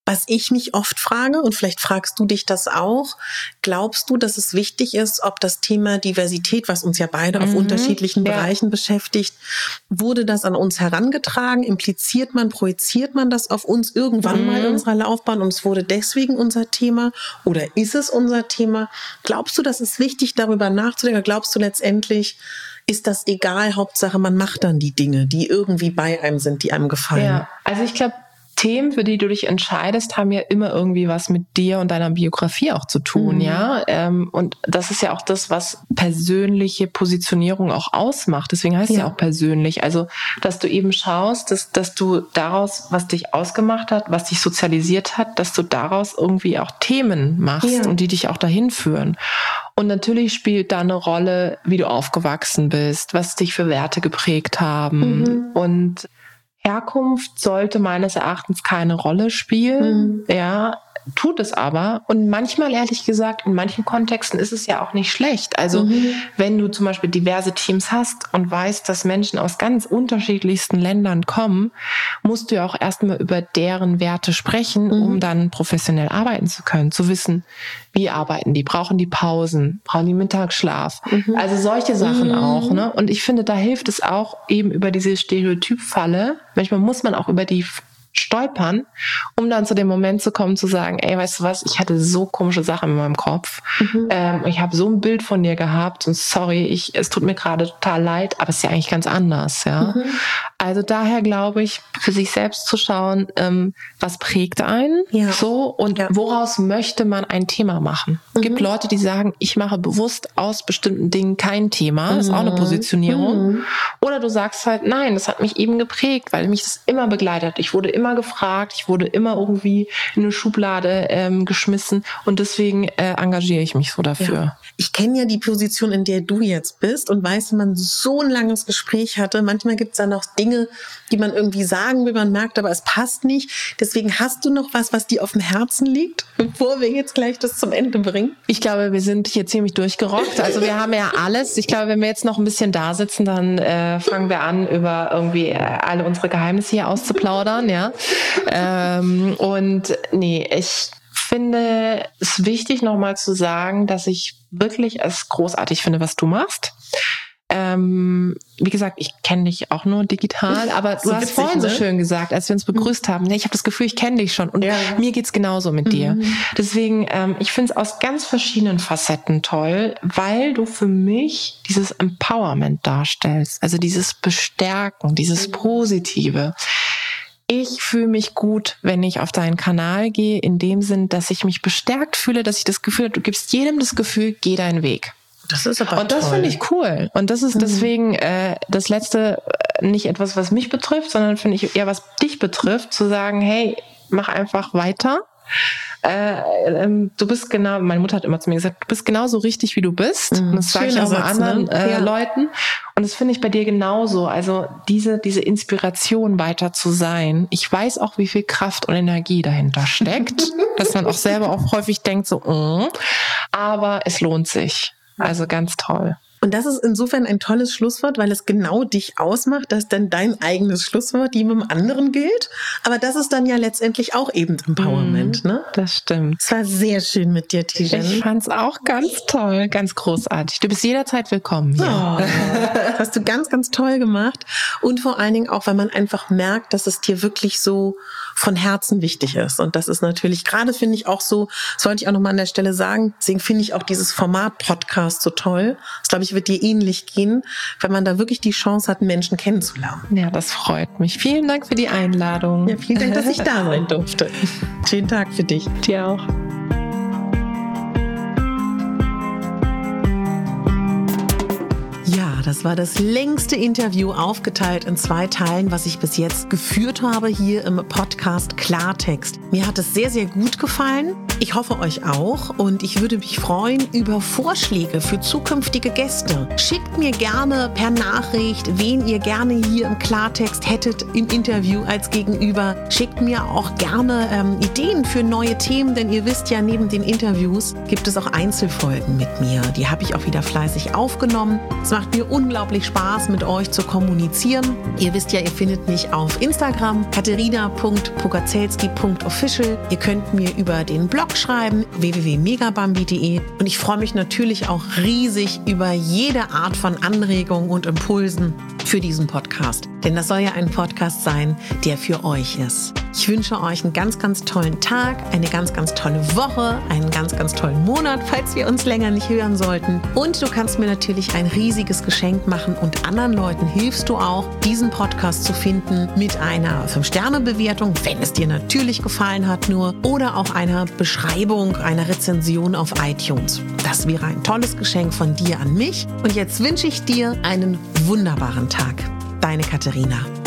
Was ich mich oft frage, und vielleicht fragst du dich das auch, glaubst du, dass es wichtig ist, ob das Thema Diversität, was uns ja beide auf mhm. unterschiedlichen ja. Bereichen beschäftigt, wurde das an uns herangetragen? Impliziert man, projiziert man das auf uns irgendwann mhm. mal in unserer Laufbahn und es wurde deswegen unser Thema? Oder ist es unser Thema? Glaubst du, das ist wichtig, darüber nachzudenken? Oder glaubst du letztendlich, ist das egal? Hauptsache, man macht dann die Dinge, die irgendwie bei einem sind, die einem gefallen. Ja, also ich glaube, Themen, für die du dich entscheidest, haben ja immer irgendwie was mit dir und deiner Biografie auch zu tun, mhm. ja. Ähm, und das ist ja auch das, was persönliche Positionierung auch ausmacht. Deswegen heißt es ja. ja auch persönlich. Also, dass du eben schaust, dass, dass du daraus, was dich ausgemacht hat, was dich sozialisiert hat, dass du daraus irgendwie auch Themen machst ja. und die dich auch dahin führen. Und natürlich spielt da eine Rolle, wie du aufgewachsen bist, was dich für Werte geprägt haben. Mhm. Und Herkunft sollte meines Erachtens keine Rolle spielen, mhm. ja, tut es aber. Und manchmal, ehrlich gesagt, in manchen Kontexten ist es ja auch nicht schlecht. Also mhm. wenn du zum Beispiel diverse Teams hast und weißt, dass Menschen aus ganz unterschiedlichsten Ländern kommen, musst du ja auch erstmal über deren Werte sprechen, mhm. um dann professionell arbeiten zu können, zu wissen, wie arbeiten die, brauchen die Pausen, brauchen die Mittagsschlaf. Mhm. Also solche Sachen mhm. auch. Ne? Und ich finde, da hilft es auch eben über diese Stereotypfalle. Manchmal muss man auch über die stolpern, um dann zu dem Moment zu kommen, zu sagen, ey, weißt du was, ich hatte so komische Sachen in meinem Kopf. Mhm. Ähm, ich habe so ein Bild von dir gehabt und sorry, ich, es tut mir gerade total leid, aber es ist ja eigentlich ganz anders. Ja. Mhm. Also daher glaube ich, für sich selbst zu schauen, ähm, was prägt einen ja. so und ja. woraus möchte man ein Thema machen. Es mhm. gibt Leute, die sagen, ich mache bewusst aus bestimmten Dingen kein Thema, mhm. ist auch eine Positionierung. Mhm. Oder du sagst halt, nein, das hat mich eben geprägt, weil mich das immer begleitet. Ich wurde immer gefragt, ich wurde immer irgendwie in eine Schublade ähm, geschmissen und deswegen äh, engagiere ich mich so dafür. Ja. Ich kenne ja die Position, in der du jetzt bist und weiß, wenn man so ein langes Gespräch hatte, manchmal gibt es dann auch Dinge, die man irgendwie sagen will, man merkt, aber es passt nicht. Deswegen hast du noch was, was dir auf dem Herzen liegt, bevor wir jetzt gleich das zum Ende bringen? Ich glaube, wir sind hier ziemlich durchgerockt. Also wir haben ja alles. Ich glaube, wenn wir jetzt noch ein bisschen da sitzen, dann äh, fangen wir an, über irgendwie alle unsere Geheimnisse hier auszuplaudern, ja. Ähm, und nee, ich finde es wichtig, nochmal zu sagen, dass ich wirklich es großartig finde, was du machst. Ähm, wie gesagt, ich kenne dich auch nur digital, aber du so hast witzig, vorhin ne? so schön gesagt, als wir uns begrüßt mhm. haben, ich habe das Gefühl, ich kenne dich schon und ja. mir geht's genauso mit mhm. dir. Deswegen, ähm, ich finde es aus ganz verschiedenen Facetten toll, weil du für mich dieses Empowerment darstellst, also dieses Bestärken, dieses Positive. Ich fühle mich gut, wenn ich auf deinen Kanal gehe, in dem Sinn, dass ich mich bestärkt fühle, dass ich das Gefühl habe, du gibst jedem das Gefühl, geh deinen Weg. Das ist aber Und das finde ich cool. Und das ist mhm. deswegen äh, das Letzte nicht etwas, was mich betrifft, sondern finde ich eher, was dich betrifft, zu sagen, hey, mach einfach weiter. Äh, ähm, du bist genau, meine Mutter hat immer zu mir gesagt, du bist genauso richtig, wie du bist. Mhm. Und das sage ich auch bei anderen ne? äh, ja. Leuten. Und das finde ich bei dir genauso. Also diese, diese Inspiration weiter zu sein. Ich weiß auch, wie viel Kraft und Energie dahinter steckt, dass man auch selber auch häufig denkt so, mm, aber es lohnt sich. Also ganz toll. Und das ist insofern ein tolles Schlusswort, weil es genau dich ausmacht, dass dann dein eigenes Schlusswort jedem anderen gilt. Aber das ist dann ja letztendlich auch eben Empowerment, mm, ne? Das stimmt. Es war sehr schön mit dir, Tijen. Ich fand's auch ganz toll, ganz großartig. Du bist jederzeit willkommen hier. Oh, das hast du ganz, ganz toll gemacht. Und vor allen Dingen auch, weil man einfach merkt, dass es dir wirklich so von Herzen wichtig ist. Und das ist natürlich, gerade finde ich auch so, das wollte ich auch nochmal an der Stelle sagen, deswegen finde ich auch dieses Format Podcast so toll. Das, glaube ich, wird dir ähnlich gehen, weil man da wirklich die Chance hat, Menschen kennenzulernen. Ja, das freut mich. Vielen Dank für die Einladung. Ja, vielen Dank, dass ich da sein durfte. Schönen Tag für dich. Dir auch. Ja, das war das längste Interview, aufgeteilt in zwei Teilen, was ich bis jetzt geführt habe hier im Podcast Klartext. Mir hat es sehr, sehr gut gefallen. Ich hoffe, euch auch. Und ich würde mich freuen über Vorschläge für zukünftige Gäste. Schickt mir gerne per Nachricht, wen ihr gerne hier im Klartext hättet im Interview als Gegenüber. Schickt mir auch gerne ähm, Ideen für neue Themen, denn ihr wisst ja, neben den Interviews gibt es auch Einzelfolgen mit mir. Die habe ich auch wieder fleißig aufgenommen. Es macht mir unglaublich Spaß, mit euch zu kommunizieren. Ihr wisst ja, ihr findet mich auf Instagram, katharina punkt pogacelski punkt official. Ihr könnt mir über den Blog schreiben, w w w punkt megabambi punkt de. Und ich freue mich natürlich auch riesig über jede Art von Anregungen und Impulsen für diesen Podcast. Denn das soll ja ein Podcast sein, der für euch ist. Ich wünsche euch einen ganz, ganz tollen Tag, eine ganz, ganz tolle Woche, einen ganz, ganz tollen Monat, falls wir uns länger nicht hören sollten. Und du kannst mir natürlich ein riesiges Geschenk machen und anderen Leuten hilfst du auch, diesen Podcast zu finden mit einer fünf Sterne Bewertung, wenn es dir natürlich gefallen hat nur, oder auch einer Beschreibung, einer Rezension auf iTunes. Das wäre ein tolles Geschenk von dir an mich. Und jetzt wünsche ich dir einen wunderbaren Tag. Deine Katharina.